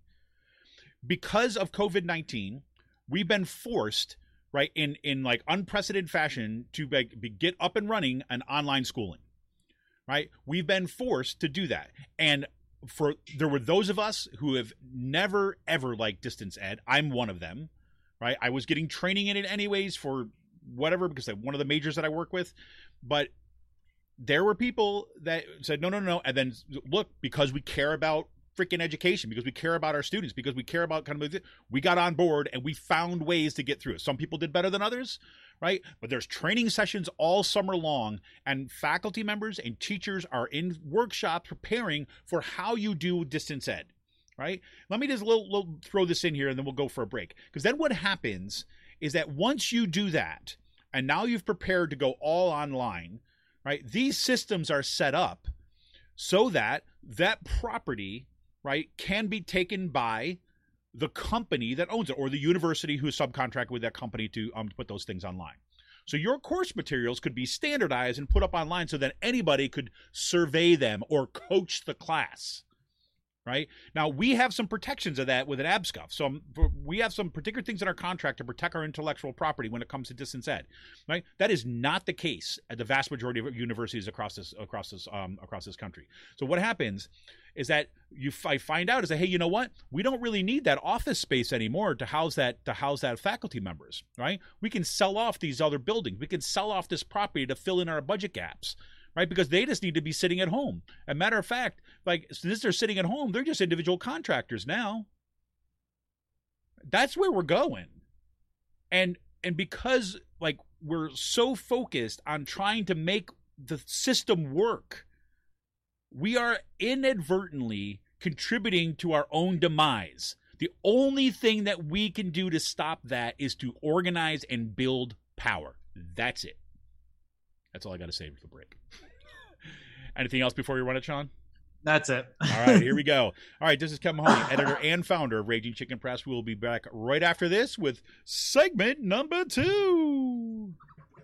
Because of COVID-19, we've been forced, right, in like unprecedented fashion to get up and running an online schooling, right? We've been forced to do that. And there were those of us who have never, ever liked distance ed. I'm one of them, right? I was getting training in it anyways for whatever, because one of the majors that I work with. But there were people that said, no. And then look, because we care about freaking education, because we care about our students, because we care about we got on board and we found ways to get through it. Some people did better than others, right? But there's training sessions all summer long, and faculty members and teachers are in workshops preparing for how you do distance ed, right? Let me just throw this in here and then we'll go for a break. Because then what happens is that once you do that, and now you've prepared to go all online, right? These systems are set up so that property, right, can be taken by the company that owns it, or the university who subcontracted with that company to put those things online. So your course materials could be standardized and put up online so that anybody could survey them or coach the class. Right? Now, we have some protections of that with an ABSCUF. So we have some particular things in our contract to protect our intellectual property when it comes to distance ed. Right? That is not the case at the vast majority of universities across this country. So what happens is that I find out is that, hey, you know what? We don't really need that office space anymore to house that faculty members. Right? We can sell off these other buildings. We can sell off this property to fill in our budget gaps. Right, because they just need to be sitting at home. As a matter of fact, like since they're sitting at home, they're just individual contractors now. That's where we're going, and because like we're so focused on trying to make the system work, we are inadvertently contributing to our own demise. The only thing that we can do to stop that is to organize and build power. That's it. That's all I got to say for the break. Anything else before we run it, Sean? That's it. All right, here we go. All right, this is Kevin Mahoney, editor and founder of Raging Chicken Press. We will be back right after this with segment number 2.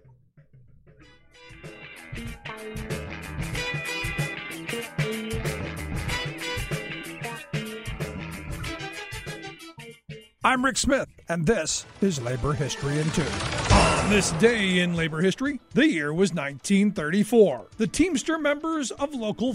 I'm Rick Smith, and this is Labor History in 2. On this day in labor history, the year was 1934. The Teamster members of Local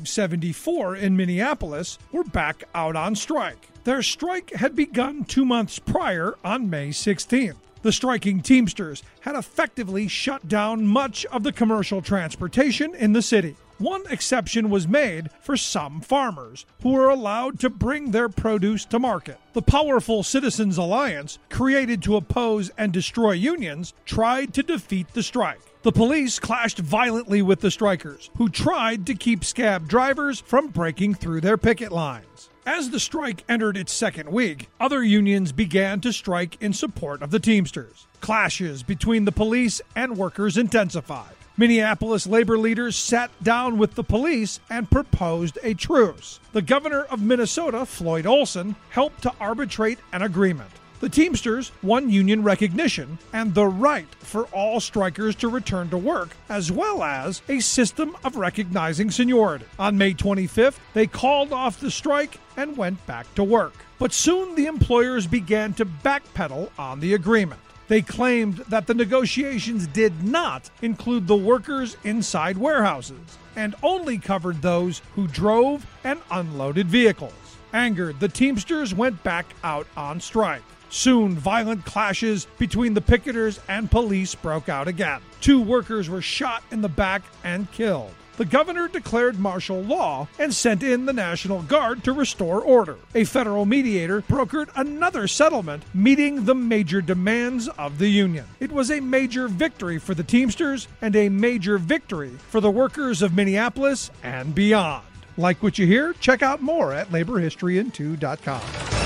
574 in Minneapolis were back out on strike. Their strike had begun 2 months prior on May 16th. The striking Teamsters had effectively shut down much of the commercial transportation in the city. One exception was made for some farmers, who were allowed to bring their produce to market. The powerful Citizens Alliance, created to oppose and destroy unions, tried to defeat the strike. The police clashed violently with the strikers, who tried to keep scab drivers from breaking through their picket lines. As the strike entered its second week, other unions began to strike in support of the Teamsters. Clashes between the police and workers intensified. Minneapolis labor leaders sat down with the police and proposed a truce. The governor of Minnesota, Floyd Olson, helped to arbitrate an agreement. The Teamsters won union recognition and the right for all strikers to return to work, as well as a system of recognizing seniority. On May 25th, they called off the strike and went back to work. But soon the employers began to backpedal on the agreement. They claimed that the negotiations did not include the workers inside warehouses and only covered those who drove and unloaded vehicles. Angered, the Teamsters went back out on strike. Soon, violent clashes between the picketers and police broke out again. 2 workers were shot in the back and killed. The governor declared martial law and sent in the National Guard to restore order. A federal mediator brokered another settlement meeting the major demands of the union. It was a major victory for the Teamsters and a major victory for the workers of Minneapolis and beyond. Like what you hear? Check out more at laborhistoryin2.com.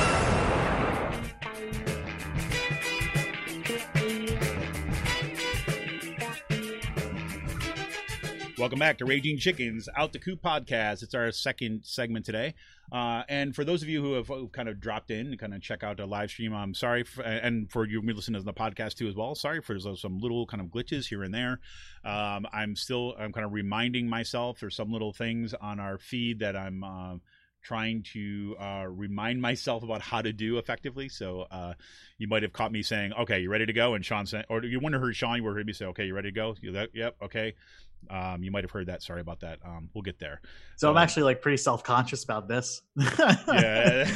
Welcome back to Raging Chickens Out the Coop podcast. It's our second segment today. And for those of you who have kind of dropped in and kind of check out the live stream, I'm sorry. And for you listening to the podcast too as well, sorry for some little kind of glitches here and there. I'm kind of reminding myself there's some little things on our feed that I'm trying to remind myself about how to do effectively. So you might have caught me saying, okay, you ready to go? And Sean said, or you wouldn't have heard Sean, you would have heard me say, okay, you ready to go? Yep, okay. You might have heard that. Sorry about that. We'll get there. So I'm actually like pretty self-conscious about this. Yeah.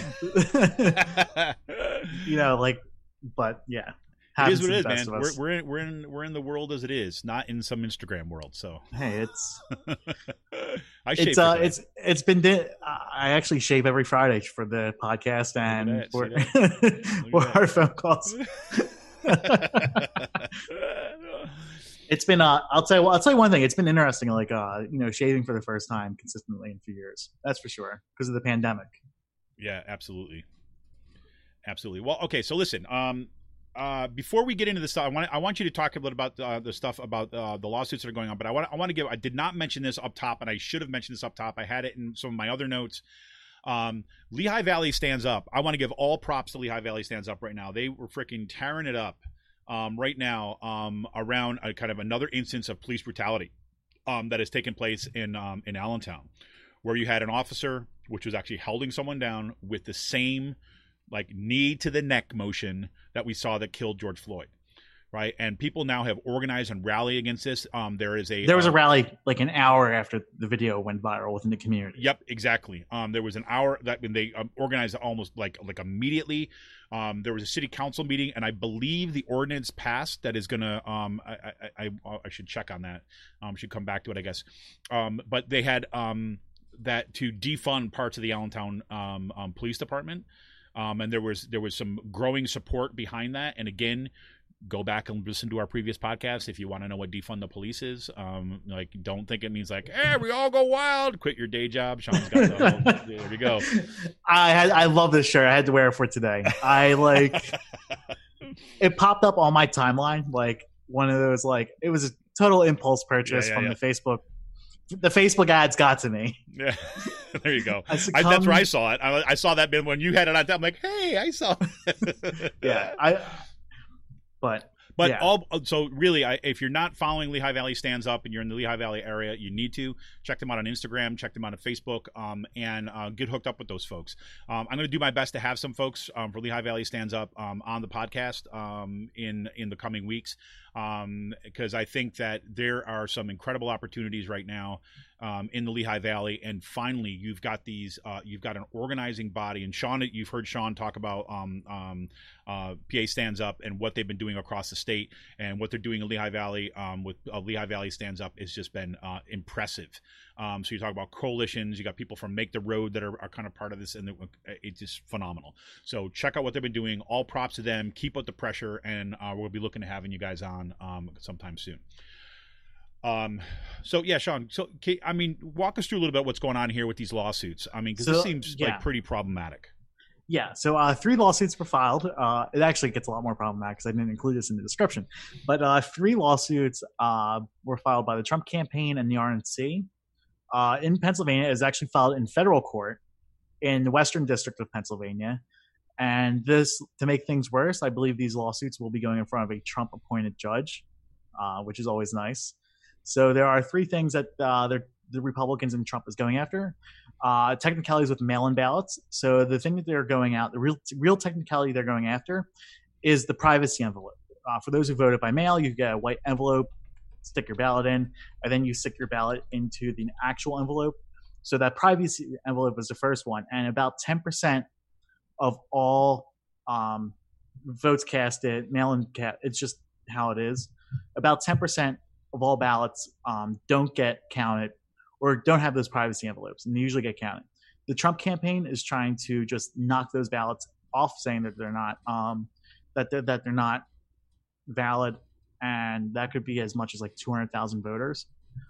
But yeah. It is what it is, man. We're in the world as it is, not in some Instagram world. So hey, it's I actually shave every Friday for the podcast and for our phone calls. It's been I'll tell you one thing. It's been interesting, shaving for the first time consistently in a few years. That's for sure because of the pandemic. Yeah, absolutely. Well, okay. So listen. Before we get into the stuff, I want you to talk a little about the stuff about the lawsuits that are going on. But I did not mention this up top, and I should have mentioned this up top. I had it in some of my other notes. Lehigh Valley Stands Up. I want to give all props to Lehigh Valley Stands Up right now. They were freaking tearing it up right now around a kind of another instance of police brutality that has taken place in Allentown, where you had an officer which was actually holding someone down with the same knee to the neck motion that we saw that killed George Floyd, right? And people now have organized and rallied against this. There was a rally an hour after the video went viral within the community. Yep, exactly. There was an hour that when they organized it almost like immediately. There was a city council meeting, and I believe the ordinance passed that is going to. I should check on that. Should come back to it, I guess. But they had that to defund parts of the Allentown police department. And there was some growing support behind that. And again, go back and listen to our previous podcast if you want to know what defund the police is. Don't think it means hey, we all go wild, quit your day job. Sean's got there you go. I love this shirt. I had to wear it for today. It popped up on my timeline one of those, like, it was a total impulse purchase from yeah. the Facebook. The Facebook ads got to me. Yeah, there you go. I That's where I saw it. I saw that when you had it on top. I'm like, hey, I saw it. Yeah, But yeah. So really, if you're not following Lehigh Valley Stands Up and you're in the Lehigh Valley area, you need to check them out on Instagram, check them out on Facebook, and get hooked up with those folks. I'm going to do my best to have some folks for Lehigh Valley Stands Up on the podcast in the coming weeks, because I think that there are some incredible opportunities right now in the Lehigh Valley, and finally you've got an organizing body. And Sean, you've heard Sean talk about PA Stands Up and what they've been doing across the state, and what they're doing in Lehigh Valley with Lehigh Valley Stands Up has just been impressive. So you talk about coalitions, you got people from Make the Road that are kind of part of this, and it's just phenomenal. So check out what they've been doing. All props to them. Keep up the pressure, and we'll be looking to having you guys on sometime soon. So yeah, Sean, so I mean, walk us through a little bit what's going on here with these lawsuits. I mean, because this seems like pretty problematic. Yeah, so 3 lawsuits were filed. It actually gets a lot more problematic because I didn't include this in the description. But 3 lawsuits were filed by the Trump campaign and the RNC. In Pennsylvania, it was actually filed in federal court in the Western District of Pennsylvania. And this, to make things worse, I believe these lawsuits will be going in front of a Trump-appointed judge, which is always nice. So there are 3 things that the Republicans and Trump is going after. Technicalities with mail-in ballots. So the thing that they're going out, the real technicality they're going after is the privacy envelope. For those who voted by mail, you get a white envelope, stick your ballot in, and then you stick your ballot into the actual envelope. So that privacy envelope was the first one. And about 10% of all votes casted, mail-in, it's just how it is. About 10% of all ballots don't get counted or don't have those privacy envelopes, and they usually get counted. The Trump campaign is trying to just knock those ballots off, saying that they're not that they're not valid, and that could be as much as like 200,000 voters.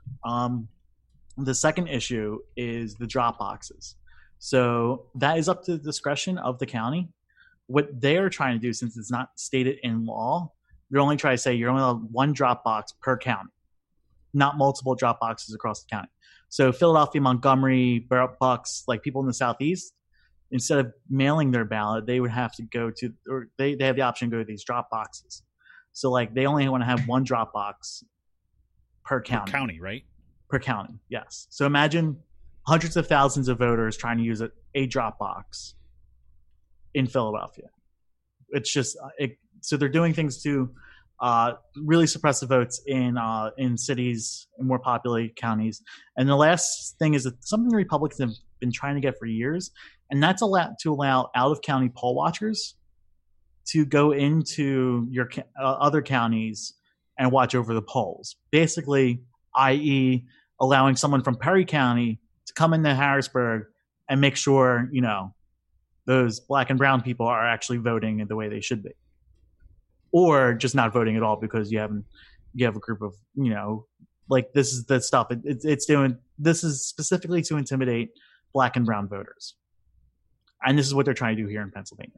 The second issue is the drop boxes. So that is up to the discretion of the county. What they're trying to do, since it's not stated in law, they're only trying to say you're only allowed 1 drop box per county, not multiple drop boxes across the county. So Philadelphia, Montgomery, Bucks, like people in the Southeast, instead of mailing their ballot, they would have to go to, or they have the option to go to these drop boxes. So like they only want to have 1 drop box per county. Per county, right? Per county, yes. So imagine hundreds of thousands of voters trying to use a drop box in Philadelphia. It's just so they're doing things to really suppress the votes in cities and more populated counties. And the last thing is that something the Republicans have been trying to get for years, and that's to allow out-of-county poll watchers to go into your other counties and watch over the polls. Basically, i.e., allowing someone from Perry County to come into Harrisburg and make sure, those black and brown people are actually voting the way they should be. Or just not voting at all because you have a group of, like this is the stuff this is specifically to intimidate black and brown voters. And this is what they're trying to do here in Pennsylvania.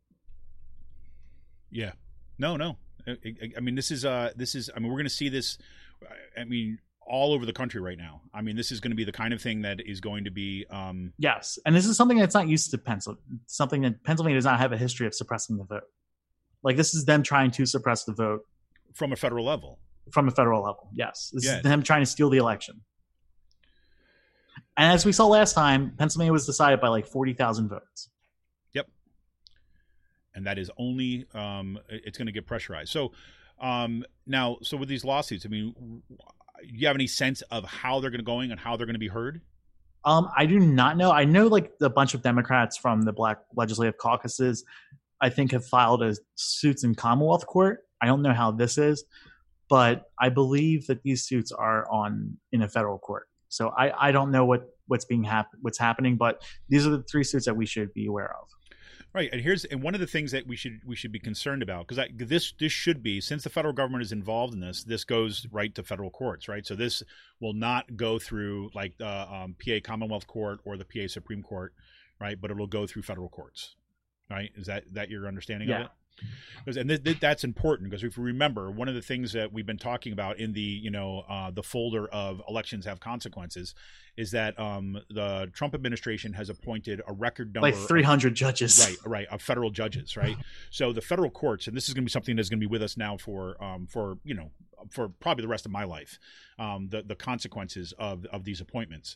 Yeah. No. I mean, this is, we're going to see this, all over the country right now. I mean, this is going to be the kind of thing that is going to be, yes. And this is something that's not used to Pennsylvania. Something that Pennsylvania does not have a history of suppressing the vote. Like this is them trying to suppress the vote from a federal level. From a federal level, yes. This is them trying to steal the election. And as we saw last time, Pennsylvania was decided by like 40,000 votes. Yep. And that is only it's going to get pressurized. So now, so with these lawsuits, I mean, do you have any sense of how they're going to go and how they're going to be heard? I do not know. I know like a bunch of Democrats from the Black Legislative Caucuses, I think, have filed suits in Commonwealth Court. I don't know how this is, but I believe that these suits are in a federal court. So I don't know what's happening, but these are the 3 suits that we should be aware of. Right, and one of the things that we should be concerned about, because this should be, since the federal government is involved in this goes right to federal courts, right? So this will not go through like the PA Commonwealth Court or the PA Supreme Court, right? But it will go through federal courts, right? Is that your understanding of it? And that's important, because if you remember, one of the things that we've been talking about in the the folder of elections have consequences is that the Trump administration has appointed a record number, like 300 judges, right, of federal judges, right. So the federal courts, and this is going to be something that's going to be with us now for probably the rest of my life, the consequences of these appointments.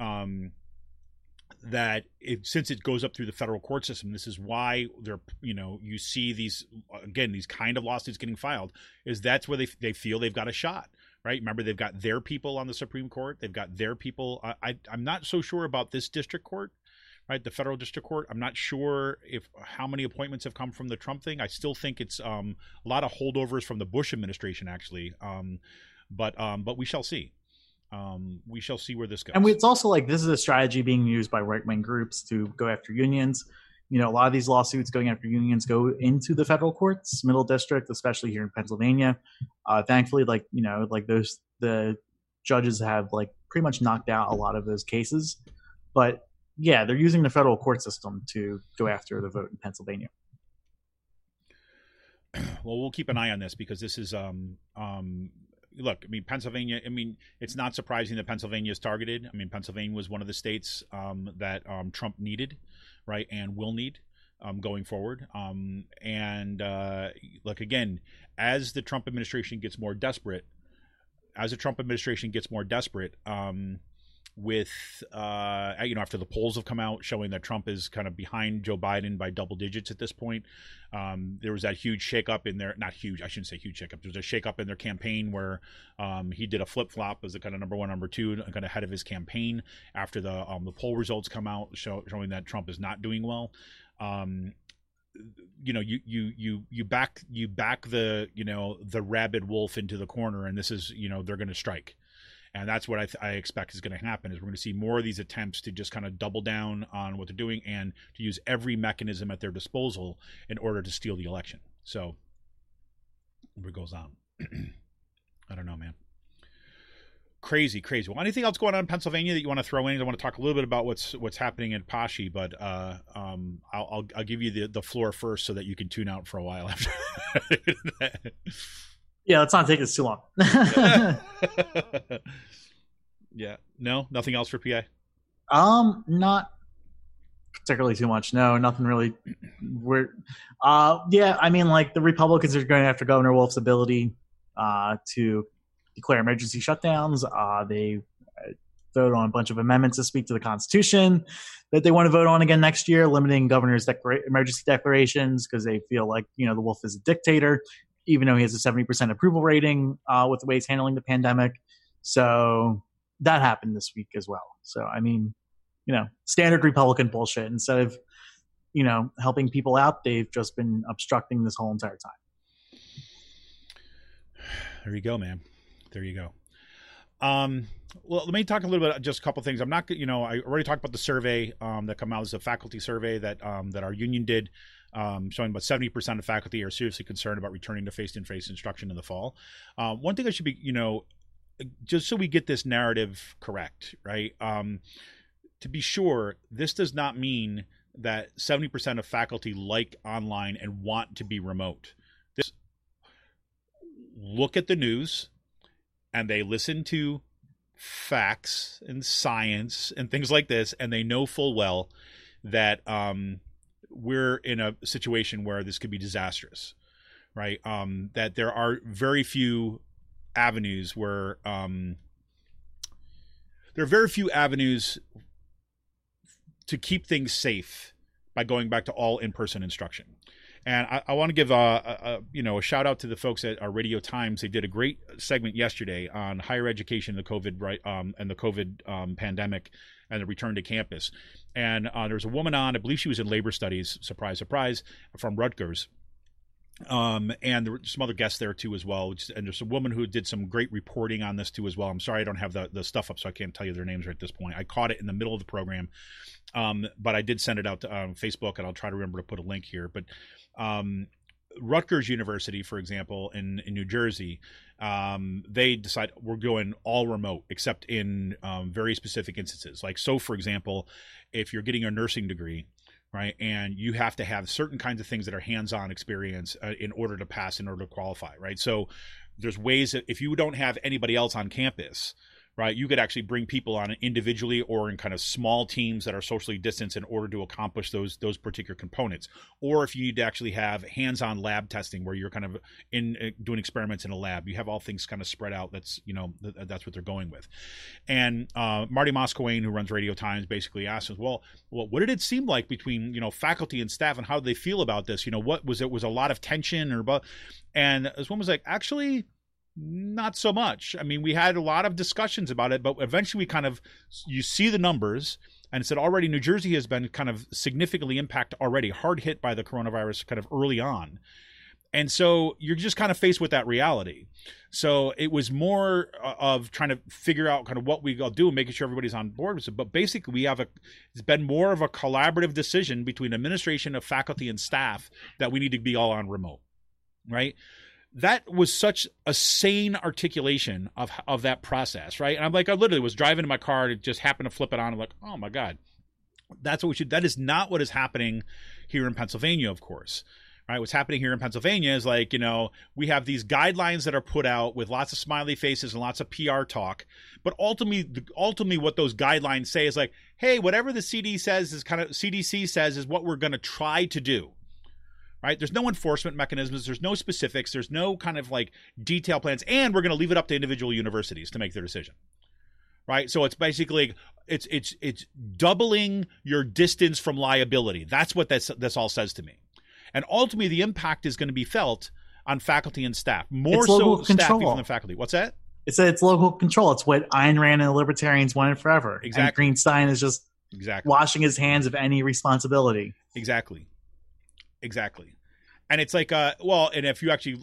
That since it goes up through the federal court system, this is why you see these kind of lawsuits getting filed, is that's where they feel they've got a shot, right? Remember, they've got their people on the Supreme Court. They've got their people. I'm not so sure about this district court, right? The federal district court. I'm not sure how many appointments have come from the Trump thing. I still think it's a lot of holdovers from the Bush administration, actually. But we shall see. We shall see where this goes. And it's also like, this is a strategy being used by right-wing groups to go after unions. A lot of these lawsuits going after unions go into the federal courts, middle district, especially here in Pennsylvania. Thankfully, the judges have pretty much knocked out a lot of those cases. But yeah, they're using the federal court system to go after the vote in Pennsylvania. Well, we'll keep an eye on this, because this is look, Pennsylvania, it's not surprising that Pennsylvania is targeted. Pennsylvania was one of the states that Trump needed, right, and will need going forward. Again, as the Trump administration gets more desperate, after the polls have come out showing that Trump is kind of behind Joe Biden by double digits at this point. There was that huge shakeup in their, not huge, I shouldn't say huge shakeup. There was a shakeup in their campaign where he did a flip flop as the kind of number one, number two, kind of ahead of his campaign after the poll results come out showing that Trump is not doing well. You back the the rabid wolf into the corner, and this is they're going to strike. And that's what I expect is going to happen, is we're going to see more of these attempts to just kind of double down on what they're doing and to use every mechanism at their disposal in order to steal the election. So where it goes on. I don't know, man. Crazy. Well, anything else going on in Pennsylvania that you want to throw in? I want to talk a little bit about what's happening in Paschi, but I'll give you the floor first so that you can tune out for a while after that. Yeah, let's not take this too long. Yeah. No, nothing else for PA? Not particularly too much. No, nothing really. The Republicans are going after Governor Wolf's ability to declare emergency shutdowns. They vote on a bunch of amendments to speak to the Constitution that they want to vote on again next year, limiting governors' emergency declarations because they feel like, the Wolf is a dictator, even though he has a 70% approval rating with the way he's handling the pandemic. So that happened this week as well. So, standard Republican bullshit. Instead of, helping people out, they've just been obstructing this whole entire time. There you go, man. There you go. Well, let me talk a little bit, just a couple of things. I'm not, I already talked about the survey that came out. It's a faculty survey that our union did, showing about 70% of faculty are seriously concerned about returning to face-to-face instruction in the fall. One thing that should be, just so we get this narrative correct, right? To be sure, this does not mean that 70% of faculty like online and want to be remote. Look at the news and they listen to facts and science and things like this, and they know full well that we're in a situation where this could be disastrous, right? That there are very few avenues where to keep things safe by going back to all in-person instruction. And I want to give a shout out to the folks at our Radio Times. They did a great segment yesterday on higher education, the COVID and the COVID pandemic, and the return to campus. And there was a woman on, I believe she was in labor studies, surprise, surprise, from Rutgers. And there were some other guests there too as well. And there's a woman who did some great reporting on this too as well. I'm sorry I don't have the stuff up, so I can't tell you their names right at this point. I caught it in the middle of the program, but I did send it out to Facebook, and I'll try to remember to put a link here. But Rutgers University, for example, in New Jersey, they decide we're going all remote except in very specific instances. Like, so for example, if you're getting a nursing degree, right? And you have to have certain kinds of things that are hands-on experience in order to pass, in order to qualify, right? So there's ways that if you don't have anybody else on campus, right, you could actually bring people on individually or in kind of small teams that are socially distanced in order to accomplish those particular components. Or if you need to actually have hands-on lab testing where you're kind of doing experiments in a lab, you have all things kind of spread out. That's, you know, that's what they're going with. And Marty Moscowane, who runs Radio Times, basically asked us, well, what did it seem like between, you know, faculty and staff, and how did they feel about this? You know, what was it? Was a lot of tension and this one was like, actually, not so much. I mean, we had a lot of discussions about it, but eventually you see the numbers, and it said already New Jersey has been kind of significantly impacted already, hard hit by the coronavirus kind of early on. And so you're just kind of faced with that reality. So it was more of trying to figure out kind of what we all do and making sure everybody's on board with it. But basically it's been more of a collaborative decision between administration, of faculty, and staff that we need to be all on remote, right? That was such a sane articulation of that process, right? And I'm like, I literally was driving in my car and just happened to flip it on. I'm like, oh my God, that's what we should. That is not what is happening here in Pennsylvania, of course, right? What's happening here in Pennsylvania is like, you know, we have these guidelines that are put out with lots of smiley faces and lots of PR talk, but ultimately what those guidelines say is like, hey, whatever the CDC says is what we're going to try to do. Right? There's no enforcement mechanisms. There's no specifics. There's no kind of like detailed plans. And we're going to leave it up to individual universities to make their decision. Right? So it's basically, it's doubling your distance from liability. That's what this all says to me. And ultimately, the impact is going to be felt on faculty and staff. More so staff even than faculty. What's that? It's local control. It's what Ayn Rand and the libertarians wanted forever. Exactly. And Greenstein is just washing his hands of any responsibility. Exactly. And it's like, and if you actually,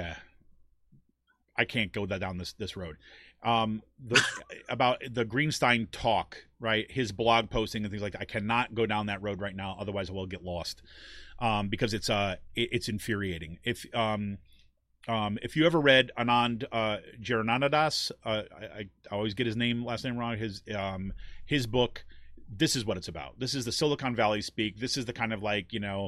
I can't go down this road. About the Greenstein talk, right? His blog posting and things like that. I cannot go down that road right now. Otherwise I will get lost. Because it's infuriating. If you ever read Anand Girananadas, I always get his last name wrong. His book, this is what it's about. This is the Silicon Valley speak. This is the kind of like, all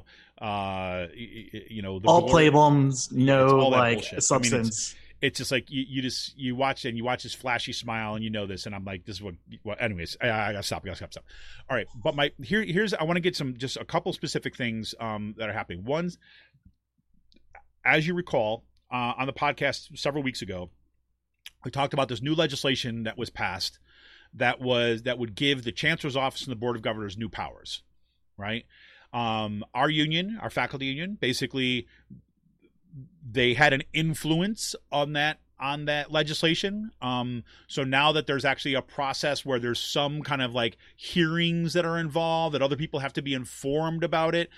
play bombs, like substance. I mean, it's just like you watch his flashy smile and you know this, and I'm like, this is what anyways, I gotta stop. All right. But here's I want to get just a couple specific things that are happening. One, as you recall, on the podcast several weeks ago, we talked about this new legislation that was passed that would give the Chancellor's Office and the Board of Governors new powers, right? Our union, our faculty union, basically they had an influence on that legislation. So now that there's actually a process where there's some kind of like hearings that are involved, that other people have to be informed about it.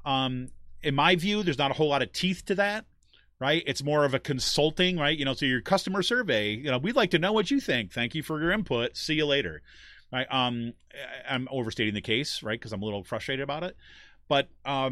In my view, there's not a whole lot of teeth to that. Right. It's more of a consulting, right? So your customer survey, we'd like to know what you think. Thank you for your input. See you later. Right. I'm overstating the case, right? Because I'm a little frustrated about it. But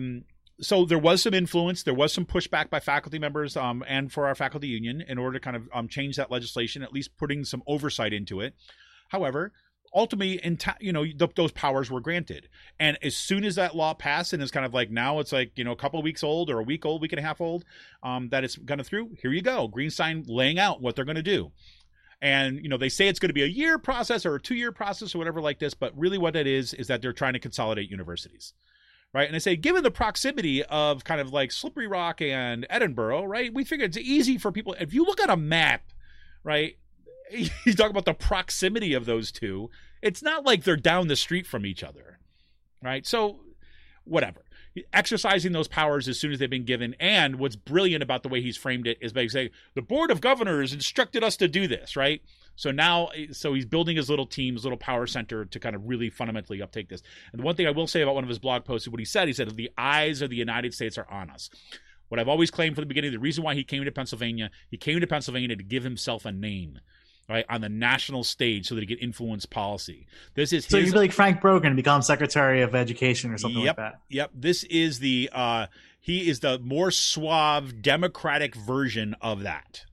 so there was some influence. There was some pushback by faculty members and for our faculty union in order to kind of change that legislation, at least putting some oversight into it. However, ultimately, those powers were granted. And as soon as that law passed, and it's kind of like now it's like, a couple of weeks old or a week old, week and a half old, that it's gone through, here you go. Greenstein laying out what they're going to do. And, they say it's going to be a year process or a 2-year process or whatever like this. But really what it is that they're trying to consolidate universities. Right. And I say, given the proximity of kind of like Slippery Rock and Edinburgh, right, we figure it's easy for people. If you look at a map, right, you talk about the proximity of those two. It's not like they're down the street from each other, right? So whatever. Exercising those powers as soon as they've been given. And what's brilliant about the way he's framed it is by saying the Board of Governors instructed us to do this, right? So now, he's building his little team, his little power center to kind of really fundamentally uptake this. And the one thing I will say about one of his blog posts is what he said the eyes of the United States are on us. What I've always claimed from the beginning, the reason why he came to Pennsylvania to give himself a name. Right, on the national stage so that he can influence policy. This is so you'd be like Frank Brogan and become Secretary of Education or something like that. Yep. This is he is the more suave Democratic version of that.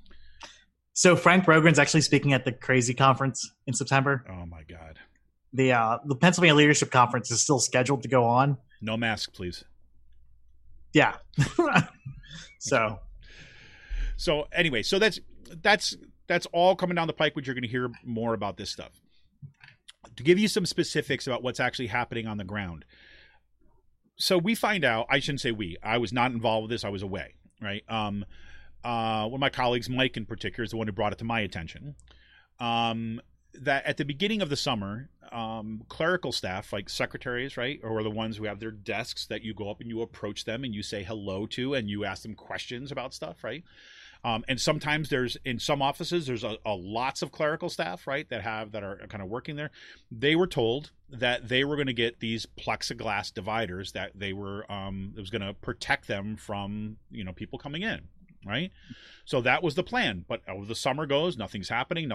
So Frank Brogan's actually speaking at the Crazy Conference in September. Oh my God. The Pennsylvania Leadership Conference is still scheduled to go on, No mask, please. Yeah. So anyway, so that's all coming down the pike, which you're going to hear more about this stuff. To give you some specifics about what's actually happening on the ground. So we find out, I shouldn't say we, I was not involved with this. I was away, right? One of my colleagues, Mike in particular, is the one who brought it to my attention. That at the beginning of the summer, clerical staff, like secretaries, right, or the ones who have their desks that you go up and you approach them and you say hello to and you ask them questions about stuff, right? And sometimes in some offices, there's a lots of clerical staff, right, that are kind of working there. They were told that they were going to get these plexiglass dividers that it was going to protect them from, people coming in, right? So that was the plan. But as the summer goes, nothing's happening.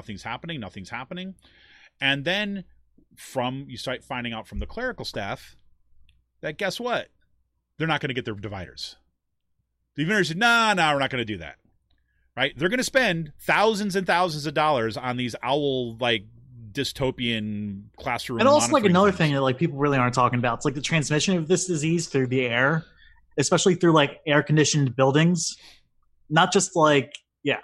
And then you start finding out from the clerical staff that guess what? They're not going to get their dividers. The university said, no, we're not going to do that. Right? They're going to spend thousands and thousands of dollars on these owl dystopian classroom. And also another thing that people really aren't talking about. It's the transmission of this disease through the air, especially through air conditioned buildings. Not just Yeah.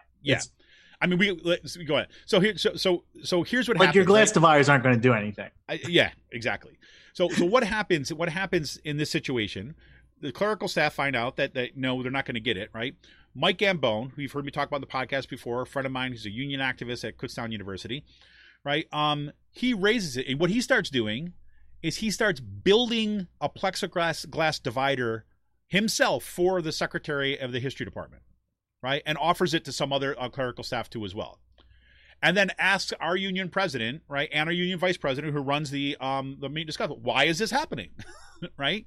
I mean, we go ahead. So here's what happens. Your glass dividers aren't going to do anything. Yeah, exactly. So what happens? What happens in this situation? The clerical staff find out that no, they're not going to get it, right? Mike Gambone, who you've heard me talk about on the podcast before, a friend of mine who's a union activist at Kutztown University, right? He raises it. And what he starts doing is he starts building a plexiglass divider himself for the secretary of the history department, right? And offers it to some other clerical staff too as well. And then asks our union president, right, and our union vice president who runs the meet discussion, why is this happening, right?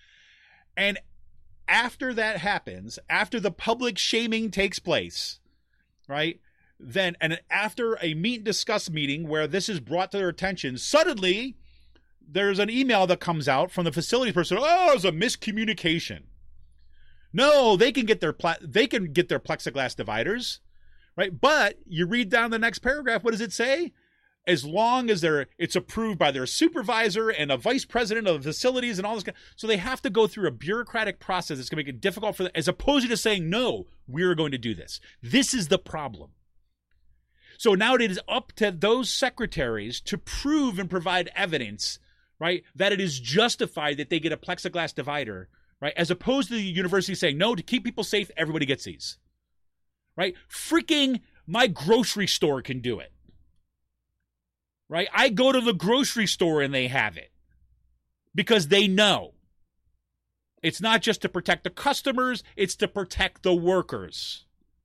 And after that happens, after the public shaming takes place, right, then and after a meet and discuss meeting where this is brought to their attention, suddenly there's an email that comes out from the facility person. Oh, there's a miscommunication. No, they can get their plexiglass dividers, right? But you read down the next paragraph. What does it say? As long as it's approved by their supervisor and a vice president of the facilities and all this. So they have to go through a bureaucratic process that's going to make it difficult for them, as opposed to saying, no, we're going to do this. This is the problem. So now it is up to those secretaries to prove and provide evidence, right, that it is justified that they get a plexiglass divider, right, as opposed to the university saying, no, to keep people safe, everybody gets these, right? Freaking my grocery store can do it. Right? I go to the grocery store and they have it because they know. It's not just to protect the customers, it's to protect the workers.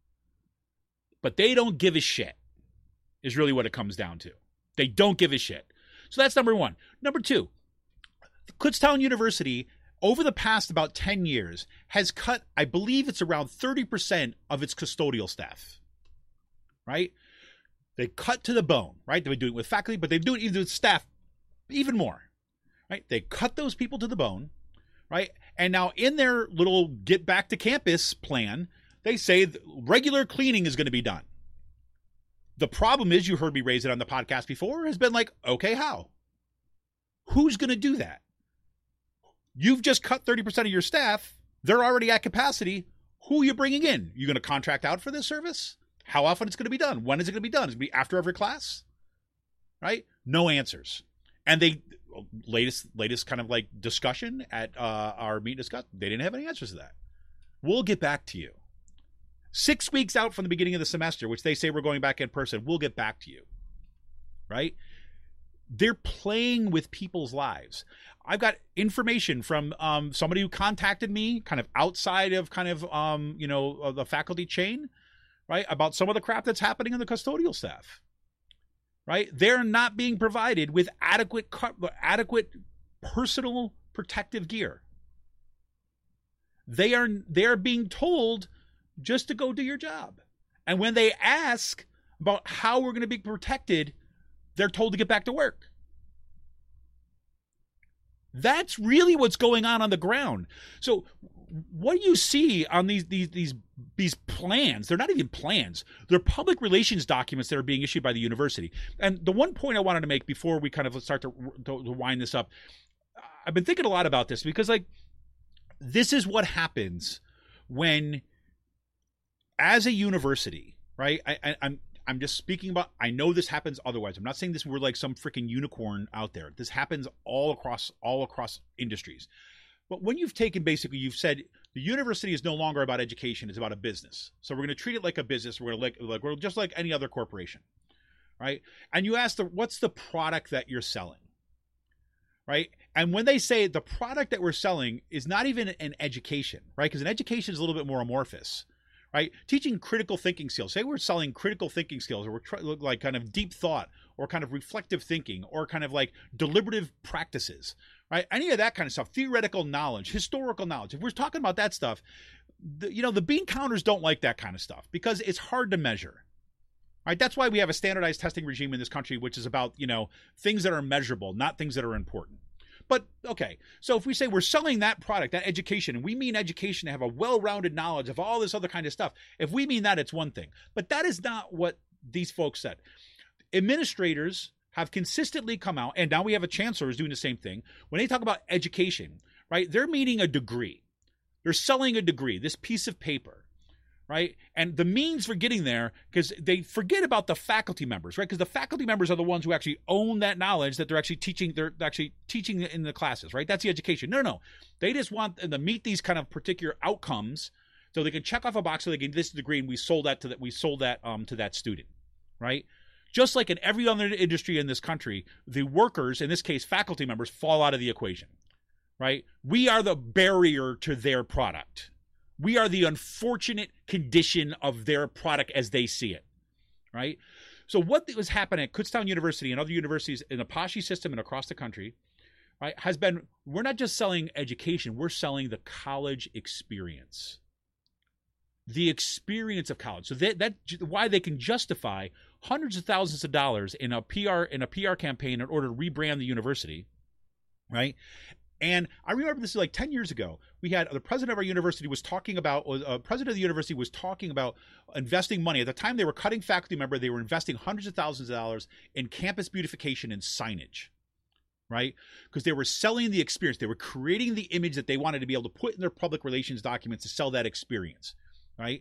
But they don't give a shit, is really what it comes down to. They don't give a shit. So that's number one. Number two, Kutztown University, over the past about 10 years, has cut, I believe it's around 30% of its custodial staff. Right? They cut to the bone, right? They've been doing it with faculty, but they do it even with staff even more, right? They cut those people to the bone, right? And now in their little get back to campus plan, they say regular cleaning is going to be done. The problem is, you heard me raise it on the podcast before, has been okay, how? Who's going to do that? You've just cut 30% of your staff. They're already at capacity. Who are you bringing in? You going to contract out for this service? How often it's going to be done? When is it going to be done? Is it going to be after every class? Right? No answers. And they latest kind of discussion at our meet and discuss, they didn't have any answers to that. We'll get back to you. 6 weeks out from the beginning of the semester, which they say we're going back in person, we'll get back to you. Right? They're playing with people's lives. I've got information from somebody who contacted me kind of outside of the faculty chain, right, about some of the crap that's happening in the custodial staff, right? They're not being provided with adequate personal protective gear. They are being told just to go do your job. And when they ask about how we're going to be protected, they're told to get back to work. That's really what's going on the ground. So what do you see on these plans? They're not even plans. They're public relations documents that are being issued by the university. And the one point I wanted to make before we kind of start to wind this up, I've been thinking a lot about this because, like, this is what happens when, as a university, right? I'm just speaking about, I know this happens otherwise. I'm not saying this, we're like some freaking unicorn out there. This happens all across industries. But when you've said the university is no longer about education, it's about a business. So we're going to treat it like a business. We're going to we're just like any other corporation, right? And you ask what's the product that you're selling, right? And when they say the product that we're selling is not even an education, right? Because an education is a little bit more amorphous, right? Teaching critical thinking skills. Say we're selling critical thinking skills, or we're like kind of deep thought, or kind of reflective thinking, or kind of like deliberative practices, right? Any of that kind of stuff, theoretical knowledge, historical knowledge. If we're talking about that stuff, the bean counters don't like that kind of stuff because it's hard to measure, right? That's why we have a standardized testing regime in this country, which is about, things that are measurable, not things that are important. But, okay, so if we say we're selling that product, that education, and we mean education to have a well-rounded knowledge of all this other kind of stuff, if we mean that, it's one thing. But that is not what these folks said. Administrators have consistently come out, and now we have a chancellor who's doing the same thing. When they talk about education, right, they're meaning a degree. They're selling a degree, this piece of paper, right? And the means for getting there, because they forget about the faculty members, right? Because the faculty members are the ones who actually own that knowledge that they're actually teaching. They're actually teaching in the classes, right? That's the education. No. They just want them to meet these kind of particular outcomes so they can check off a box so they can get this degree, and we sold that to that student, right? Just like in every other industry in this country, the workers, in this case faculty members, fall out of the equation, right? We are the barrier to their product. We are the unfortunate condition of their product as they see it, right? So what was happening at Kutztown University and other universities in the PASHE system and across the country, right, has been, we're not just selling education, we're selling the college experience. The experience of college. So that's why they can justify hundreds of thousands of dollars in a PR campaign in order to rebrand the university, right? And I remember this is like 10 years ago. We had the president of our university was talking about, investing money. At the time, they were cutting faculty member. They were investing hundreds of thousands of dollars in campus beautification and signage, right? Because they were selling the experience. They were creating the image that they wanted to be able to put in their public relations documents to sell that experience, right?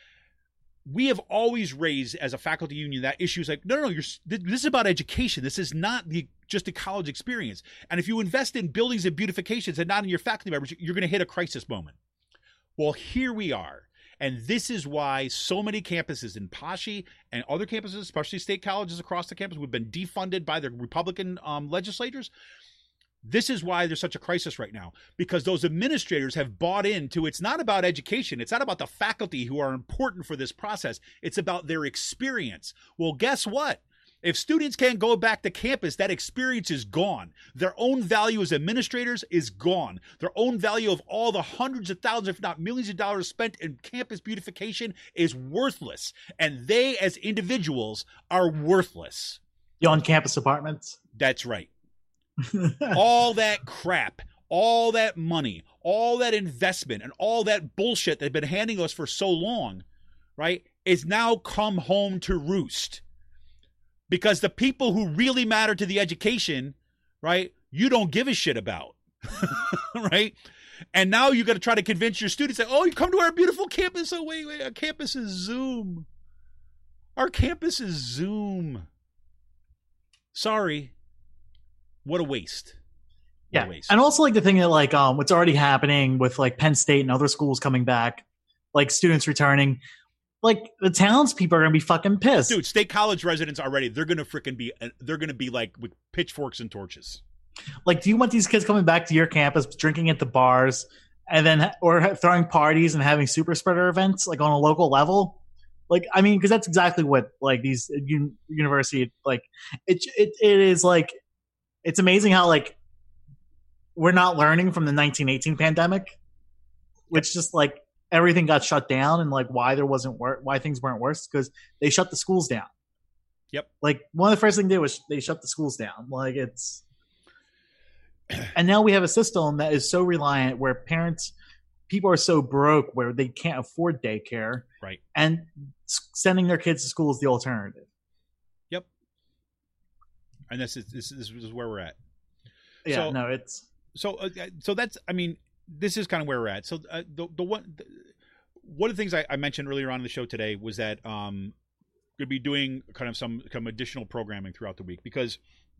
We have always raised as a faculty union that issue is like, no, this is about education. This is not just a college experience. And if you invest in buildings and beautifications and not in your faculty members, you're going to hit a crisis moment. Well, here we are. And this is why so many campuses in PASHE and other campuses, especially state colleges across the campus, have been defunded by the Republican legislators. This is why there's such a crisis right now, because those administrators have bought into it's not about education. It's not about the faculty who are important for this process. It's about their experience. Well, guess what? If students can't go back to campus, that experience is gone. Their own value as administrators is gone. Their own value of all the hundreds of thousands, if not millions of dollars spent in campus beautification is worthless. And they, as individuals, are worthless. The on-campus apartments? That's right. All that crap, all that money, all that investment, and all that bullshit they've been handing us for so long, right, is now come home to roost. Because the people who really matter to the education, right, you don't give a shit about, right? And now you got to try to convince your students that, oh, you come to our beautiful campus. Oh, wait, our campus is Zoom. Our campus is Zoom. Sorry. What a waste. What a waste. And also like the thing that like what's already happening with like Penn State and other schools coming back, like students returning, like the townspeople are gonna be fucking pissed. Dude, state college residents already, they're gonna be like with pitchforks and torches. Like, do you want these kids coming back to your campus, drinking at the bars, and then or throwing parties and having super spreader events like on a local level? Like, I mean, because that's exactly what like these university like it is like. It's amazing how like we're not learning from the 1918 pandemic, which just like everything got shut down, and like why things weren't worse because they shut the schools down. Yep. Like one of the first things they did was they shut the schools down. Like and now we have a system that is so reliant where people are so broke where they can't afford daycare, right? And sending their kids to school is the alternative. And this is where we're at. Yeah, so, no, it's So that's, I mean, this is kind of where we're at. So one of the things I mentioned earlier on in the show today was that going to be doing kind of some additional programming throughout the week, because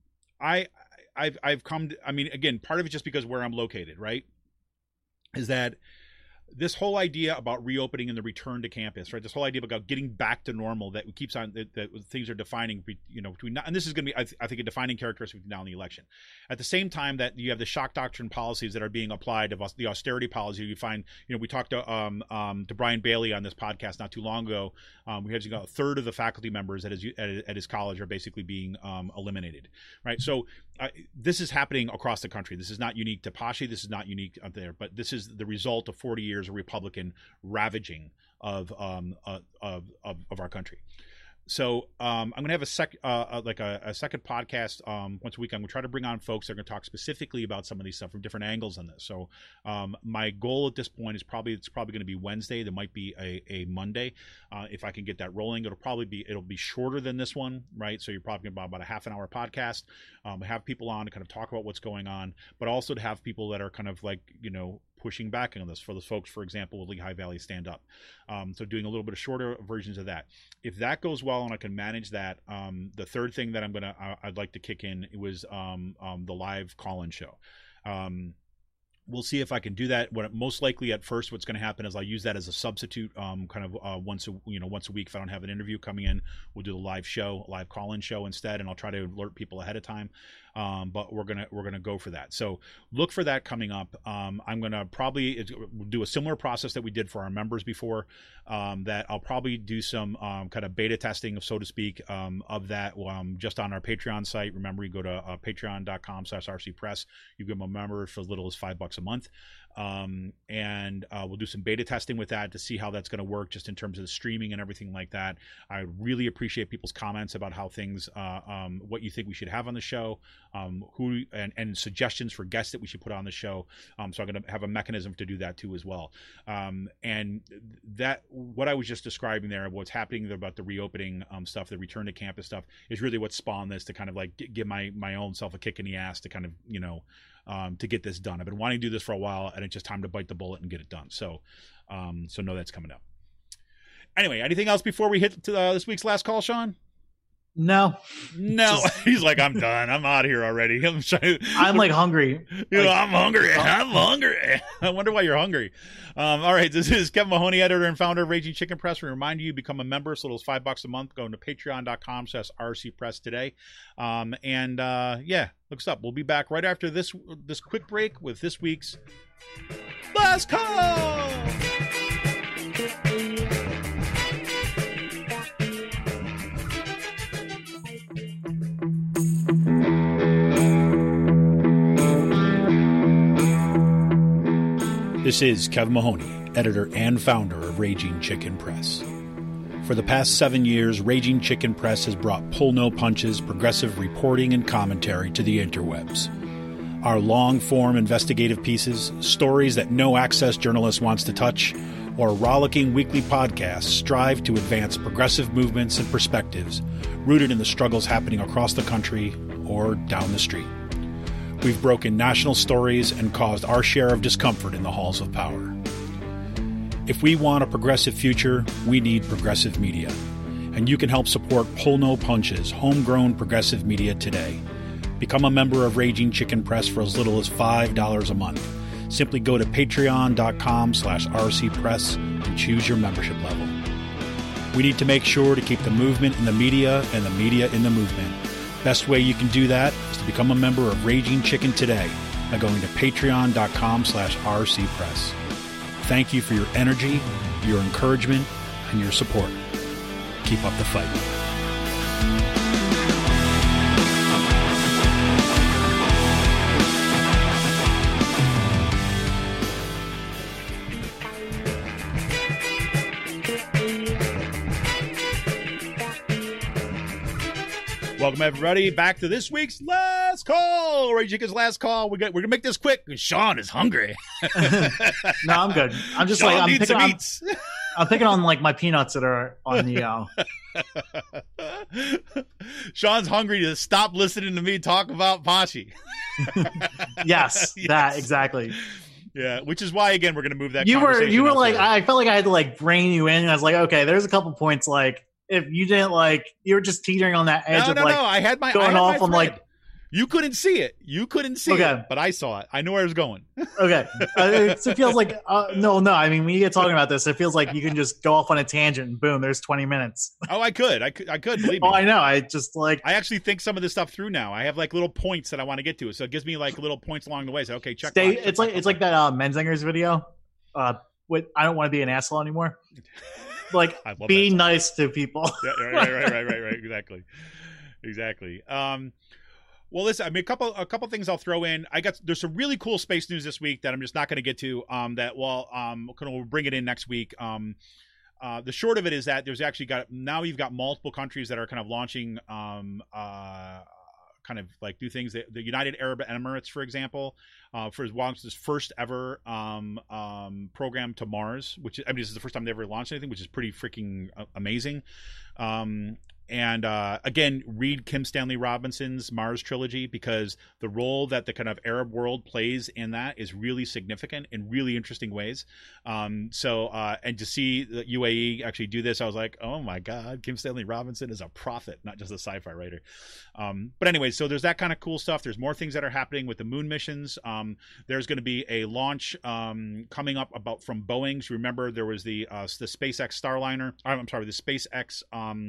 I've come to, I mean, again, part of it just because where I'm located, right, is that this whole idea about reopening and the return to campus, right? This whole idea about getting back to normal that keeps on, that things are defining, between now, and this is going to be, I think, a defining characteristic between now and the election. At the same time that you have the shock doctrine policies that are being applied to the austerity policy, you find, we talked to Brian Bailey on this podcast not too long ago. We had a third of the faculty members at his college are basically being eliminated, right? So this is happening across the country. This is not unique to Pashe. This is not unique up there, but this is the result of 40 years of Republican ravaging of our country. So I'm going to have a second podcast once a week. I'm going to try to bring on folks that are going to talk specifically about some of these stuff from different angles on this. So my goal at this point is it's probably going to be Wednesday. There might be a Monday if I can get that rolling. It'll be shorter than this one, right? So you're probably going to about a half an hour podcast. Have people on to kind of talk about what's going on, but also to have people that are kind of like pushing back on this for those folks, for example, with Lehigh Valley Stand Up. So doing a little bit of shorter versions of that. If that goes well and I can manage that, the third thing that I'd like to kick in was the live call-in show. We'll see if I can do that. Most likely at first, what's going to happen is I'll use that as a substitute, once a week. If I don't have an interview coming in, we'll do the live call-in show instead, and I'll try to alert people ahead of time. But we're gonna go for that. So look for that coming up. I'm gonna probably do a similar process that we did for our members before. That I'll probably do some kind of beta testing, so to speak, of that just on our Patreon site. Remember, you go to patreon.com/rcpress. You become a member for as little as $5 a month. And we'll do some beta testing with that to see how that's going to work just in terms of the streaming and everything like that. I really appreciate people's comments about how things, what you think we should have on the show, and suggestions for guests that we should put on the show. So I'm going to have a mechanism to do that too as well. And that, what I was just describing there, what's happening about the reopening stuff, the return to campus stuff, is really what spawned this to kind of like give my own self a kick in the ass to kind of, to get this done. I've been wanting to do this for a while, and it's just time to bite the bullet and get it done. So know that's coming up. Anyway, anything else before we hit to this week's last call, Sean? No. He's like, I'm done. I'm out of here already. I'm like hungry. I'm hungry. I wonder why you're hungry. All right. This is Kevin Mahoney, editor and founder of Raging Chicken Press. We remind you, become a member. So it's $5 a month. Go to patreon.com/rcpress today. Look us up. We'll be back right after this quick break with this week's Last Call. This is Kevin Mahoney, editor and founder of Raging Chicken Press. For the past 7 years, Raging Chicken Press has brought pull no punches, progressive reporting and commentary to the interwebs. Our long-form investigative pieces, stories that no access journalist wants to touch, or rollicking weekly podcasts strive to advance progressive movements and perspectives rooted in the struggles happening across the country or down the street. We've broken national stories and caused our share of discomfort in the halls of power. If we want a progressive future, we need progressive media. And you can help support Pull No Punches, homegrown progressive media today. Become a member of Raging Chicken Press for as little as $5 a month. Simply go to patreon.com/rcpress and choose your membership level. We need to make sure to keep the movement in the media and the media in the movement. Best way you can do that is to become a member of Raging Chicken today by going to patreon.com/rcpress. Thank you for your energy, your encouragement, and your support. Keep up the fight. Welcome, everybody, back to this week's Last Call. Raging Chicken's Last Call. We're going to make this quick because Sean is hungry. No, I'm good. I'm just Sean I'm picking on like my peanuts that are on the Sean's hungry to stop listening to me talk about Pashi. Yes, that exactly. Yeah, which is why again we're going to move that. You were conversation like, elsewhere. I felt like I had to like rein you in. And I was like, okay, there's a couple points like if you didn't like, you were just teetering on that edge of like I had my going off on like. You couldn't see it. But I saw it. I know where I was going. Okay. It feels like, no. I mean, when you get talking about this, it feels like you can just go off on a tangent and boom, there's 20 minutes. Oh, I could, believe me. Oh, I know. I just like. I actually think some of this stuff through now. I have like little points that I want to get to. So it gives me like little points along the way. So, okay, check. It's like that Menzingers video. With I don't want to be an asshole anymore. Like, be nice to people. Yeah, right. Exactly. Well, listen. I mean, a couple things I'll throw in. There's some really cool space news this week that I'm just not going to get to. We'll bring it in next week. The short of it is that there's actually you've got multiple countries that are kind of launching, kind of like do things. The United Arab Emirates, for example, launched this first ever program to Mars, which this is the first time they ever launched anything, which is pretty freaking amazing. And again, read Kim Stanley Robinson's Mars trilogy, because the role that the kind of Arab world plays in that is really significant in really interesting ways. And to see the UAE actually do this, I was like, oh my God, Kim Stanley Robinson is a prophet, not just a sci-fi writer. But anyway, so there's that kind of cool stuff. There's more things that are happening with the moon missions. There's going to be a launch coming up from Boeing. So remember, there was the SpaceX Starliner. I'm sorry, the SpaceX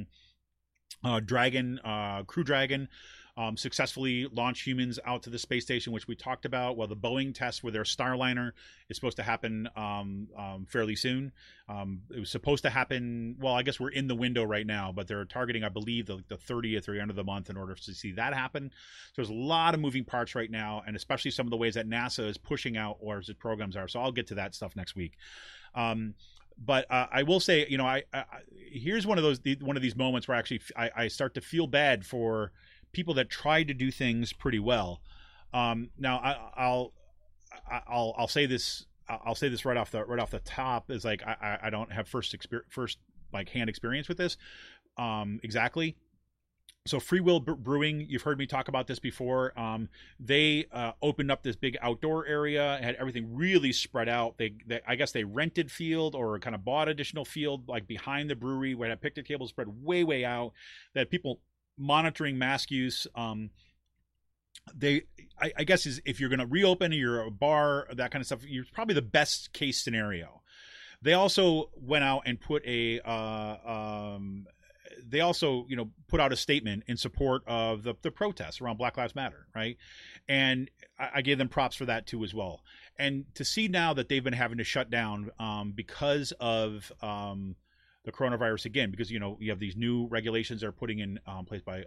Crew Dragon successfully launched humans out to the space station, which we talked about. Well, the Boeing test with their Starliner is supposed to happen fairly soon. It was supposed to happen, well, I guess we're in the window right now, but they're targeting, I believe, the 30th or the end of the month in order to see that happen. So there's a lot of moving parts right now, and especially some of the ways that NASA is pushing out or its programs are. So I'll get to that stuff next week. But I will say, here's one of these moments where actually I start to feel bad for people that try to do things pretty well. Now I'll say this. I'll say this right off the top is like I don't have first like hand experience with this exactly. So Free Will Brewing, you've heard me talk about this before. They opened up this big outdoor area, had everything really spread out. They I guess they rented field or kind of bought additional field like behind the brewery where that picnic table spread way out. That had people monitoring mask use. I guess is if you're going to reopen, you're a bar, that kind of stuff, you're probably the best case scenario. They also went out and put put out a statement in support of the protests around Black Lives Matter, right? And I gave them props for that too as well. And to see now that they've been having to shut down because of the coronavirus again, because you have these new regulations that are putting in place by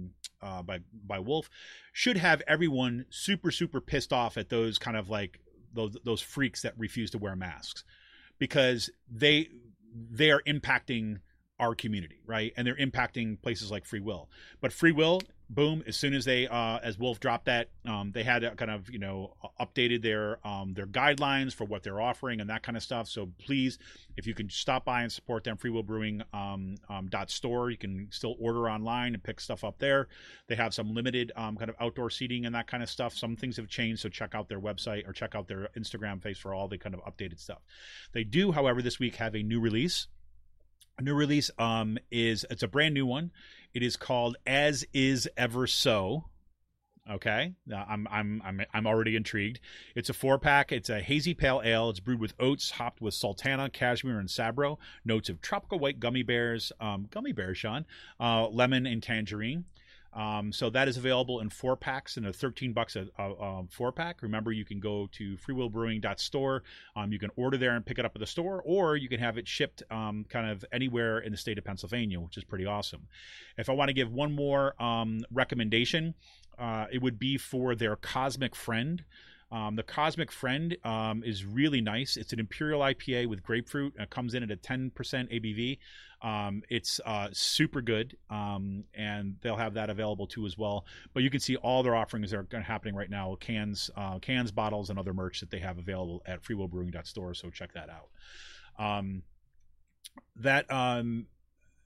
Wolf, should have everyone super pissed off at those kind of like those freaks that refuse to wear masks, because they are impacting our community, right? And they're impacting places like Free Will. But Free Will, boom, as soon as they as Wolf dropped that, they had kind of updated their guidelines for what they're offering and that kind of stuff. So please, if you can stop by and support them, freewillbrewing.store, you can still order online and pick stuff up there. They have some limited kind of outdoor seating and that kind of stuff. Some things have changed, so check out their website or check out their Instagram page for all the kind of updated stuff. They do, however, this week have a new release. A new release it's a brand new one. It is called As Is Ever So. Okay, I'm already intrigued. It's a 4-pack. It's a hazy pale ale. It's brewed with oats, hopped with sultana, cashmere, and sabro. Notes of tropical white gummy bears, Sean, lemon, and tangerine. So that is available in 4-packs and $13 a 4-pack. Remember, you can go to freewillbrewing.store. You can order there and pick it up at the store, or you can have it shipped kind of anywhere in the state of Pennsylvania, which is pretty awesome. If I want to give one more recommendation, it would be for their Cosmic Friend. The Cosmic Friend is really nice. It's an Imperial IPA with grapefruit. It comes in at a 10% ABV. It's super good, and they'll have that available too as well. But you can see all their offerings that are happening right now: cans, bottles, and other merch that they have available at freewillbrewing.store. So check that out.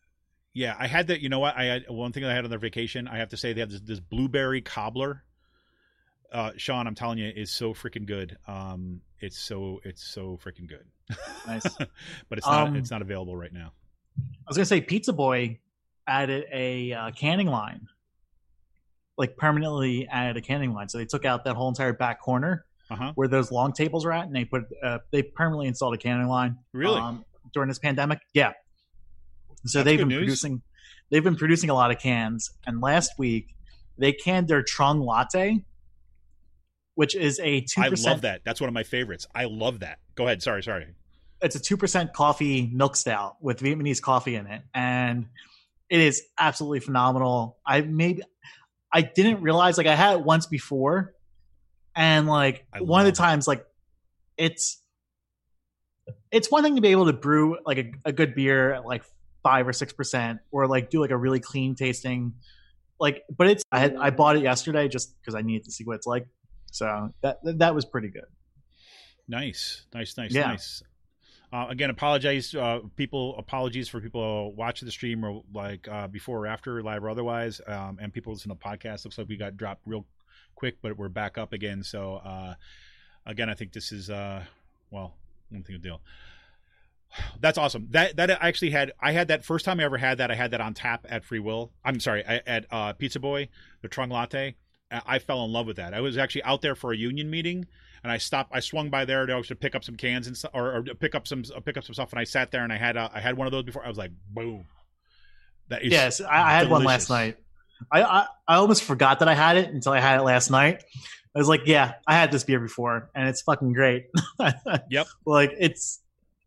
Yeah, I had that. You know what? I had one thing that I had on their vacation. I have to say they have this blueberry cobbler. Sean, I'm telling you, is so freaking good. It's so freaking good. Nice. But it's not available right now. I was gonna say Pizza Boy added a canning line, like permanently added a canning line. So they took out that whole entire back corner where those long tables are at, and they permanently installed a canning line. Really? During this pandemic, yeah. So That's they've been producing a lot of cans, and last week they canned their Trung Latte, which is a 2%. I love that. That's one of my favorites. I love that. Go ahead. Sorry. It's a 2% coffee milk stout with Vietnamese coffee in it, and it is absolutely phenomenal. I didn't realize, like, I had it once before, and like one of the times, like it's one thing to be able to brew like a good beer at like 5 or 6%, or like do like a really clean tasting, like. But it's I bought it yesterday just because I needed to see what it's like. So that was pretty good. Nice. Yeah. Nice. Again, apologies for people watching the stream or like before or after, live or otherwise, and people listen to podcasts. Looks like we got dropped real quick, but we're back up again. So again, I think this is one thing to deal. That's awesome. That I actually I had that first time I ever had that. I had that on tap at Free Will. I'm sorry, at Pizza Boy, the Trung Latte. I fell in love with that. I was actually out there for a union meeting, and I swung by there to pick up some cans and or pick up some stuff. And I sat there and I had one of those before. I was like, boom. That is yes. I had one last night. I almost forgot that I had it until I had it last night. I was like, yeah, I had this beer before, and it's fucking great. Yep. Like it's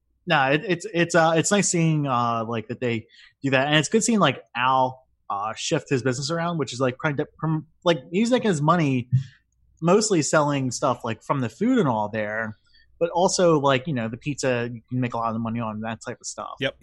nice seeing like that they do that, and it's good seeing like Al shift his business around, which is like like he's making his money mostly selling stuff like from the food and all there, but also like, you know, the pizza you can make a lot of money on, that type of stuff. Yep.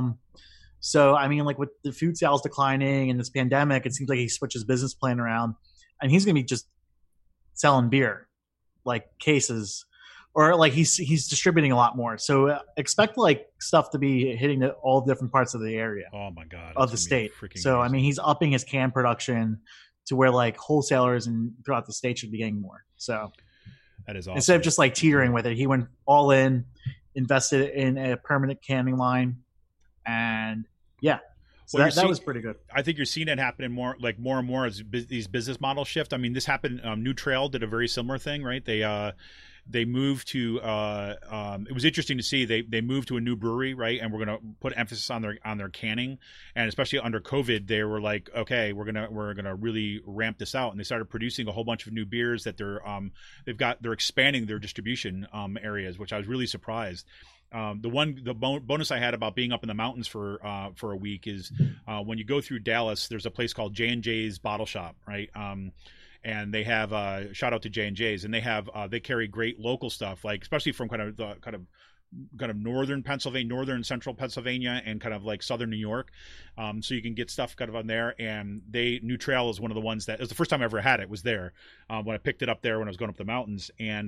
So I mean, like with the food sales declining and this pandemic, it seems like he switched his business plan around, and he's gonna be just selling beer, like cases, or like he's distributing a lot more. So expect like stuff to be hitting all different parts of the area. Oh my god, of the state. So amazing. I mean, he's upping his can production to where like wholesalers and throughout the state should be getting more. So that is awesome. Instead of just like teetering with it, he went all in, invested in a permanent canning line, and yeah. So that was pretty good. I think you're seeing it happening more and more as these business models shift. I mean, this happened. New Trail did a very similar thing, right? They moved to. It was interesting to see they moved to a new brewery, right? And we're going to put emphasis on their canning, and especially under COVID, they were like, okay, we're gonna really ramp this out, and they started producing a whole bunch of new beers that they're expanding their distribution areas, which I was really surprised. The bonus I had about being up in the mountains for a week is when you go through Dallas, there's a place called J&J's Bottle Shop, right? And they have shout out to J&J's, and they carry great local stuff, like especially from kind of northern Pennsylvania, northern central Pennsylvania, and kind of like southern New York. So you can get stuff kind of on there. And New Trail is one of the ones that it was the first time I ever had it. Was there when I picked it up there when I was going up the mountains. And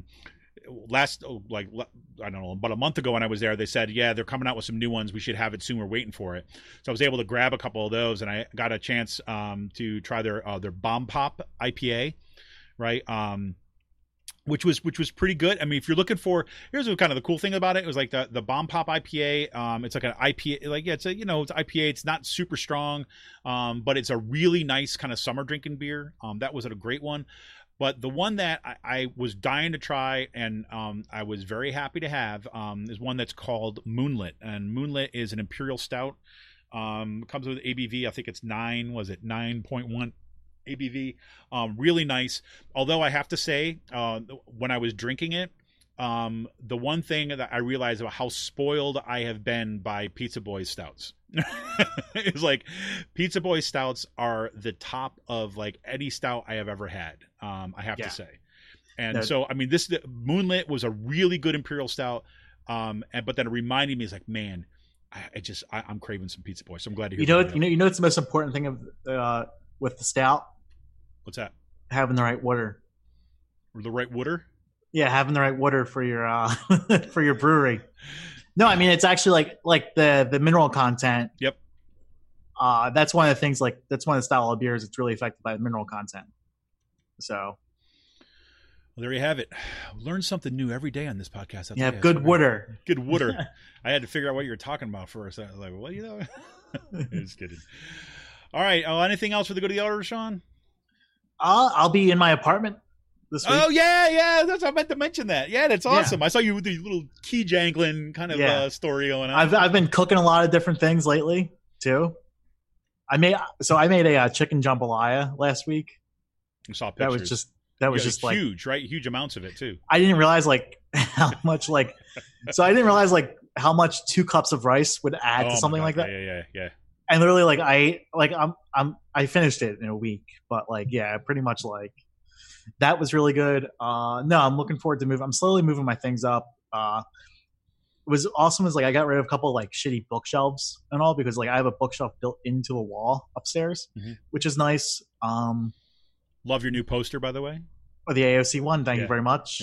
I don't know, about a month ago when I was there, they said, yeah, they're coming out with some new ones. We should have it soon. We're waiting for it. So I was able to grab a couple of those, and I got a chance to try their Bomb Pop IPA, right? Which was pretty good. I mean, if you're looking for, here's kind of the cool thing about it. It was like the Bomb Pop IPA. It's like an IPA, like, yeah, it's IPA. It's not super strong, but it's a really nice kind of summer drinking beer. That was a great one. But the one that I was dying to try, and I was very happy to have, is one that's called Moonlit. And Moonlit is an imperial stout. Comes with ABV. I think it's 9.1 ABV. Really nice. Although I have to say, when I was drinking it, the one thing that I realized about how spoiled I have been by Pizza Boy's stouts is like Pizza Boy stouts are the top of like any stout I have ever had. I have to say. And so, I mean, the Moonlit was a really good imperial stout. But then it reminded me, it's like, man, I'm craving some Pizza Boy. So I'm glad to hear you know, it's the most important thing of, with the stout. What's that? Having the right water. The right water? Yeah, having the right water for your for your brewery. No, I mean, it's actually like the mineral content. Yep. that's one of the things. Like that's one of the style of beers that's really affected by the mineral content. So. Well, there you have it. Learn something new every day on this podcast. Yeah, good water. Good water. I had to figure out what you were talking about first. I was like, what do you know? Just kidding. All right. Anything else for the good of the order, Sean? I'll be in my apartment this week. Oh, yeah. That's I meant to mention that. Yeah, that's awesome. I saw you with the little key jangling kind of story going on. I've been cooking a lot of different things lately, too. I made a chicken jambalaya last week. I saw pictures. That was just like huge, right? Huge amounts of it too. I didn't realize like how much how much 2 cups of rice would add to something like that. Yeah. And literally like I finished it in a week, but like pretty much like that was really good. No, I'm looking forward to I'm slowly moving my things up. What was awesome is like I got rid of a couple of like shitty bookshelves and all because like I have a bookshelf built into a wall upstairs, which is nice. Love your new poster, by the way. Oh, the AOC one. Thank you very much.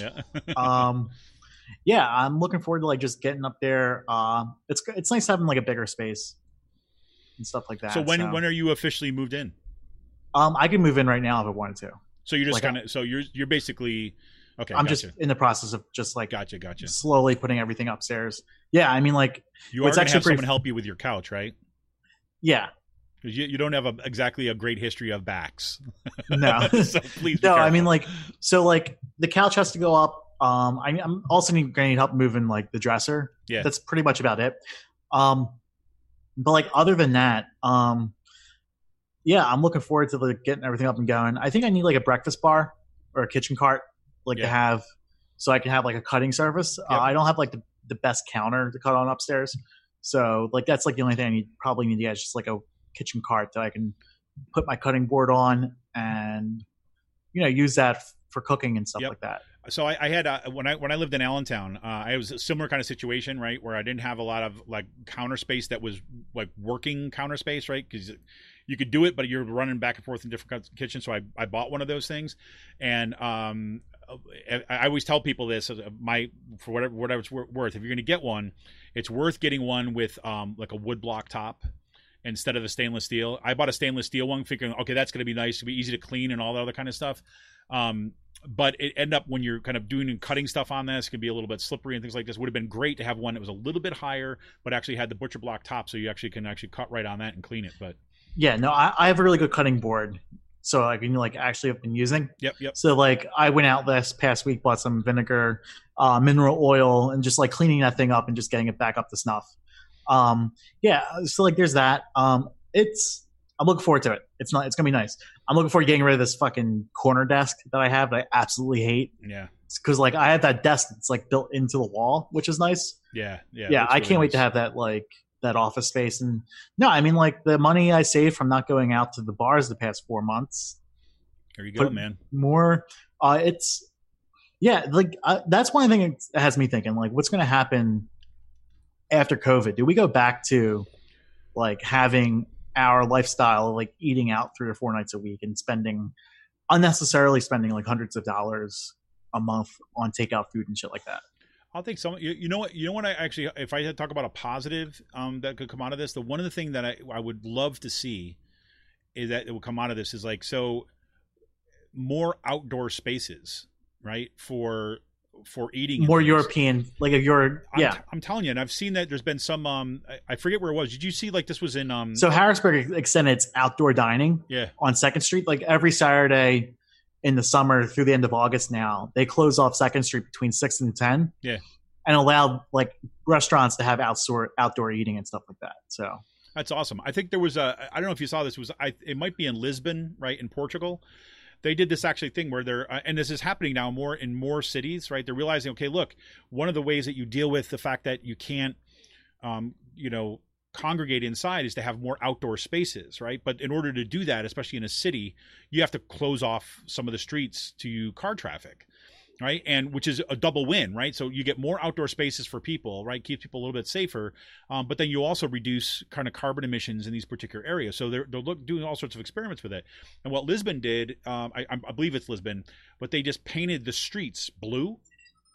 Yeah. I'm looking forward to like just getting up there. It's nice having like a bigger space and stuff like that. So when are you officially moved in? I can move in right now if I wanted to. So you're just like, you're basically okay. I'm just in the process of just like gotcha. Slowly putting everything upstairs. Yeah, I mean like you are going to have someone help you with your couch, right? Yeah. You don't have exactly a great history of backs. No. So please be no, careful. I mean like so like the couch has to go up. I'm also going to need help moving like the dresser. Yeah. That's pretty much about it. But like other than that, I'm looking forward to like getting everything up and going. I think I need like a breakfast bar or a kitchen cart to have so I can have like a cutting surface. Yep. I don't have like the best counter to cut on upstairs. So like that's like the only thing I probably need to get is just like a kitchen cart that I can put my cutting board on and use that for cooking and stuff like that. So I had when I lived in Allentown, I was a similar kind of situation, right, where I didn't have a lot of like counter space that was like working counter space, right, because you could do it, but you're running back and forth in different kitchens. So I bought one of those things, and I always tell people this: for whatever it's worth, if you're going to get one, it's worth getting one with like a wood block top instead of a stainless steel. I bought a stainless steel one thinking, okay, that's going to be nice, it'll be easy to clean and all that other kind of stuff. But it ended up when you're kind of doing and cutting stuff on this, it can be a little bit slippery and things like this. Would have been great to have one that was a little bit higher, but actually had the butcher block top, so you actually can cut right on that and clean it. But yeah, no, I have a really good cutting board, so I can like actually have been using. Yep. So like I went out this past week, bought some vinegar, mineral oil, and just like cleaning that thing up and just getting it back up to snuff. So like there's that. I'm looking forward to it. It's gonna be nice. I'm looking forward to getting rid of this fucking corner desk that I have that I absolutely hate. Yeah. Because like I have that desk that's like built into the wall, which is nice. Yeah. I can't wait to have that like that office space. And no, I mean like the money I saved from not going out to the bars the past 4 months. There you go, man. More. That's one thing that has me thinking like what's going to happen after COVID. Do we go back to like having our lifestyle, like eating out 3 or 4 nights a week and unnecessarily spending like hundreds of dollars a month on takeout food and shit like that? I'll think some. You know what? I actually, if I had to talk about a positive that could come out of this, one of the things that I would love to see is that it will come out of this is like more outdoor spaces, right? For eating more European, like if you're, I'm telling you, and I've seen that there's been some, I forget where it was. Did you see like this was in, so Harrisburg extended its outdoor dining on 2nd Street, like every Saturday in the summer through the end of August now, they close off 2nd Street between 6 and 10. Yeah. And allowed like restaurants to have outdoor eating and stuff like that. So that's awesome. I think there was I don't know if you saw this, it might be in Lisbon, right, in Portugal. They did this actually thing where they're, and this is happening now more in more cities, right? They're realizing, okay, look, one of the ways that you deal with the fact that you can't, congregate inside is to have more outdoor spaces, right? But in order to do that, especially in a city, you have to close off some of the streets to car traffic, right? And which is a double win, right? So you get more outdoor spaces for people, right? Keeps people a little bit safer, but then you also reduce kind of carbon emissions in these particular areas. So they're doing all sorts of experiments with it. And what Lisbon did, I believe it's Lisbon, but they just painted the streets blue.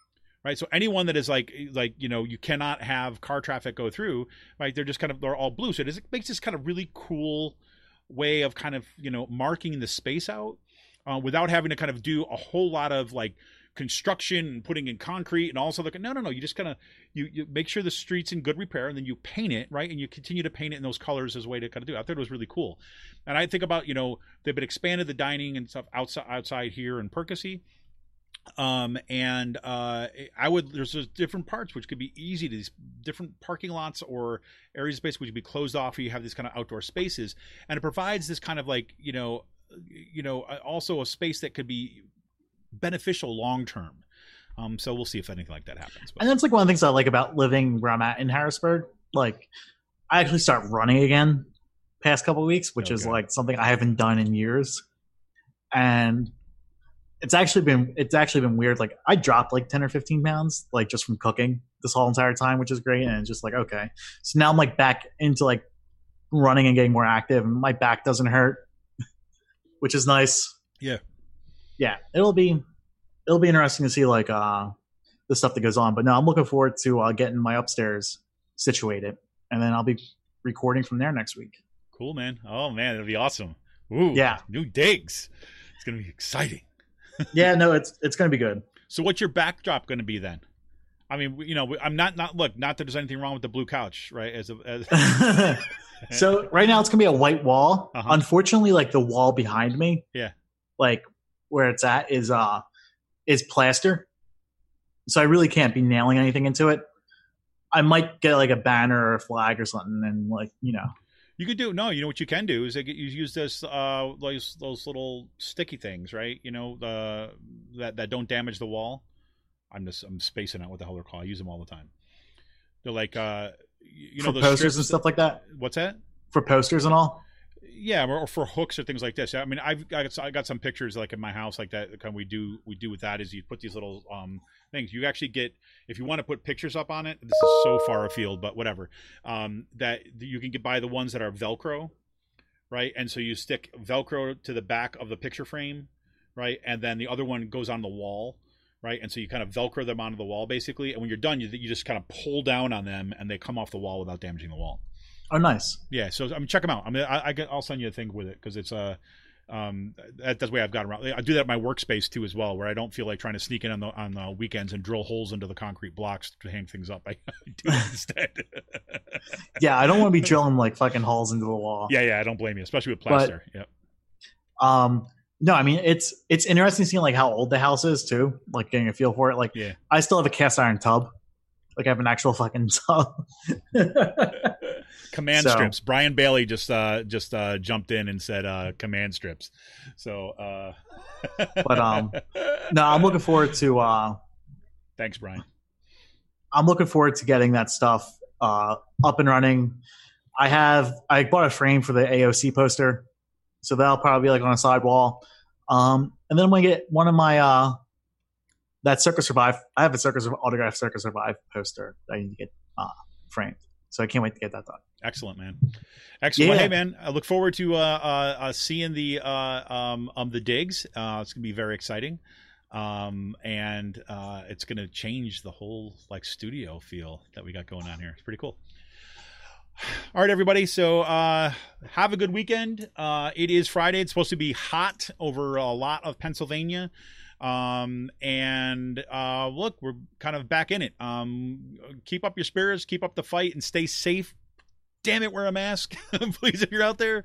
right? So anyone that is like you cannot have car traffic go through, right? They're all blue. So it makes this kind of really cool way of kind of marking the space out without having to kind of do a whole lot of like construction and putting in concrete and all this other. No. You just kind of you make sure the street's in good repair, and then you paint it, right? And you continue to paint it in those colors as a way to kind of do it. I thought it was really cool. And I think about, they've been expanded the dining and stuff outside here in Percy. There's just different parts which could be easy to these different parking lots or areas of space which would be closed off where you have these kind of outdoor spaces, and it provides this kind of like also a space that could be beneficial long term. So we'll see if anything like that happens. But. And that's like one of the things I like about living where I'm at in Harrisburg. Like, I actually start running again past couple of weeks, which is like something I haven't done in years, and it's actually been weird. Like, I dropped like 10 or 15 pounds, like just from cooking this whole entire time, which is great. And it's just like, okay, so now I'm like back into like running and getting more active, and my back doesn't hurt, which is nice. Yeah. It'll be interesting to see like the stuff that goes on. But no, I'm looking forward to getting my upstairs situated, and then I'll be recording from there next week. Cool, man. Oh man, it'll be awesome. Ooh, yeah, new digs. It's gonna be exciting. Yeah, no, it's gonna be good. So what's your backdrop gonna be then? I mean, I'm not that there's anything wrong with the blue couch, right? So right now it's gonna be a white wall. Uh-huh. Unfortunately, like the wall behind me, like where it's at is plaster. So I really can't be nailing anything into it. I might get like a banner or a flag or something, and like you could do what you can do is you use this those little sticky things, right? That don't damage the wall. I'm spacing out what the hell they're called. I use them all the time. They're like for those posters and stuff like that. What's that? For posters and all. Yeah, or for hooks or things like this. I mean, I got some pictures like in my house like that. Kind of we do with that is you put these little things. You actually get, if you want to put pictures up on it. This is so far afield, but whatever. That you can buy the ones that are Velcro, right? And so you stick Velcro to the back of the picture frame, right? And then the other one goes on the wall, right? And so you kind of Velcro them onto the wall basically. And when you're done, you just kind of pull down on them and they come off the wall without damaging the wall. Oh, nice. Yeah, so check them out. I mean, I'll send you a thing with it because it's that's the way I've gotten around. I do that at my workspace too as well, where I don't feel like trying to sneak in on the weekends and drill holes into the concrete blocks to hang things up. I do that instead. Yeah, I don't want to be drilling like fucking holes into the wall. Yeah, I don't blame you, especially with plaster. Yep. No, I mean it's interesting seeing like how old the house is too, like getting a feel for it. Like, I still have a cast iron tub. Like, I have an actual fucking tub. Command strips. Brian Bailey just jumped in and said command strips. So but no, I'm looking forward to thanks, Brian. I'm looking forward to getting that stuff up and running. I bought a frame for the AOC poster, so that'll probably be like on a sidewall. And then I'm gonna get one of my that Circus Survive. I have a autographed Circus Survive poster that I need to get framed. So I can't wait to get that done. Excellent, man. Excellent. Yeah. Well, hey, man, I look forward to seeing the digs. It's going to be very exciting. And it's going to change the whole like studio feel that we got going on here. It's pretty cool. All right, everybody. So have a good weekend. It is Friday. It's supposed to be hot over a lot of Pennsylvania. Look, we're kind of back in it. Keep up your spirits, keep up the fight, and stay safe. Damn it, wear a mask, please, if you're out there.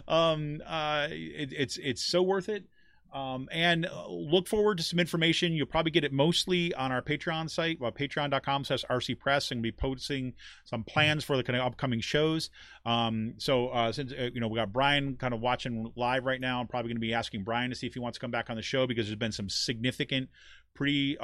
It's so worth it. And look forward to some information. You'll probably get it mostly on our Patreon site, patreon.com/rcpress, and be posting some plans for the kind of upcoming shows. Since we got Brian kind of watching live right now, I'm probably going to be asking Brian to see if he wants to come back on the show because there's been some significant, pretty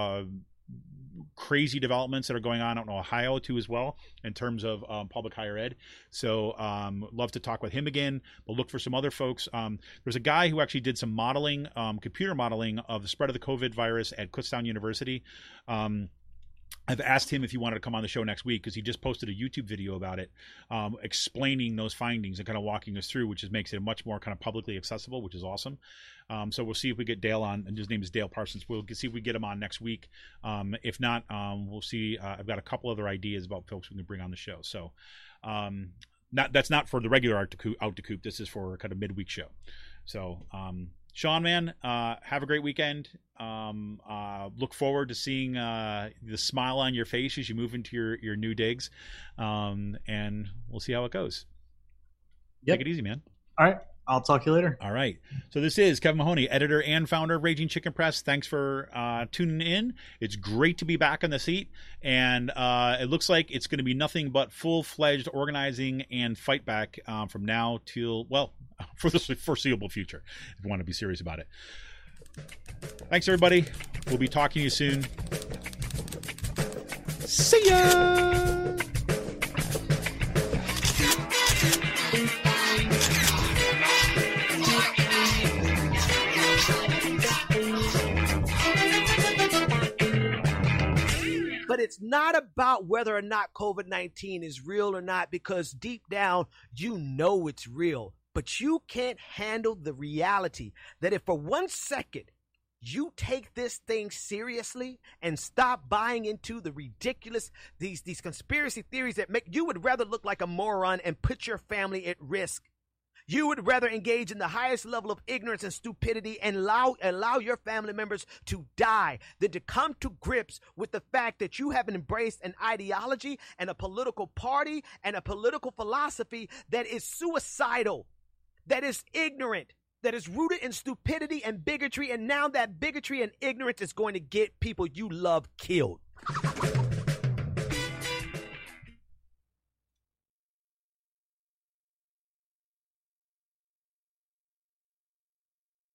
crazy developments that are going on out in Ohio too as well in terms of public higher ed. So love to talk with him again, but look for some other folks. There's a guy who actually did some modeling, computer modeling of the spread of the COVID virus at Kutztown University. I've asked him if he wanted to come on the show next week because he just posted a YouTube video about it, explaining those findings and kind of walking us through, which makes it much more kind of publicly accessible, which is awesome. So we'll see if we get Dale on, and his name is Dale Parsons. We'll see if we get him on next week. If not, we'll see. I've got a couple other ideas about folks we can bring on the show. So that's not for the regular Out to Coop. This is for kind of midweek show. So Sean, man, have a great weekend. Look forward to seeing the smile on your face as you move into your new digs, and we'll see how it goes. Yep. Take it easy, man. All right. I'll talk to you later. All right. So this is Kevin Mahoney, editor and founder of Raging Chicken Press. Thanks for tuning in. It's great to be back on the seat, and it looks like it's going to be nothing but full-fledged organizing and fight back from now till, well, for the foreseeable future, if you want to be serious about it. Thanks, everybody. We'll be talking to you soon. See ya! But it's not about whether or not COVID-19 is real or not, because deep down, you know it's real. But you can't handle the reality that if for 1 second you take this thing seriously and stop buying into the ridiculous, these conspiracy theories that make you would rather look like a moron and put your family at risk. You would rather engage in the highest level of ignorance and stupidity and allow your family members to die than to come to grips with the fact that you have embraced an ideology and a political party and a political philosophy that is suicidal, that is ignorant, that is rooted in stupidity and bigotry, and now that bigotry and ignorance is going to get people you love killed.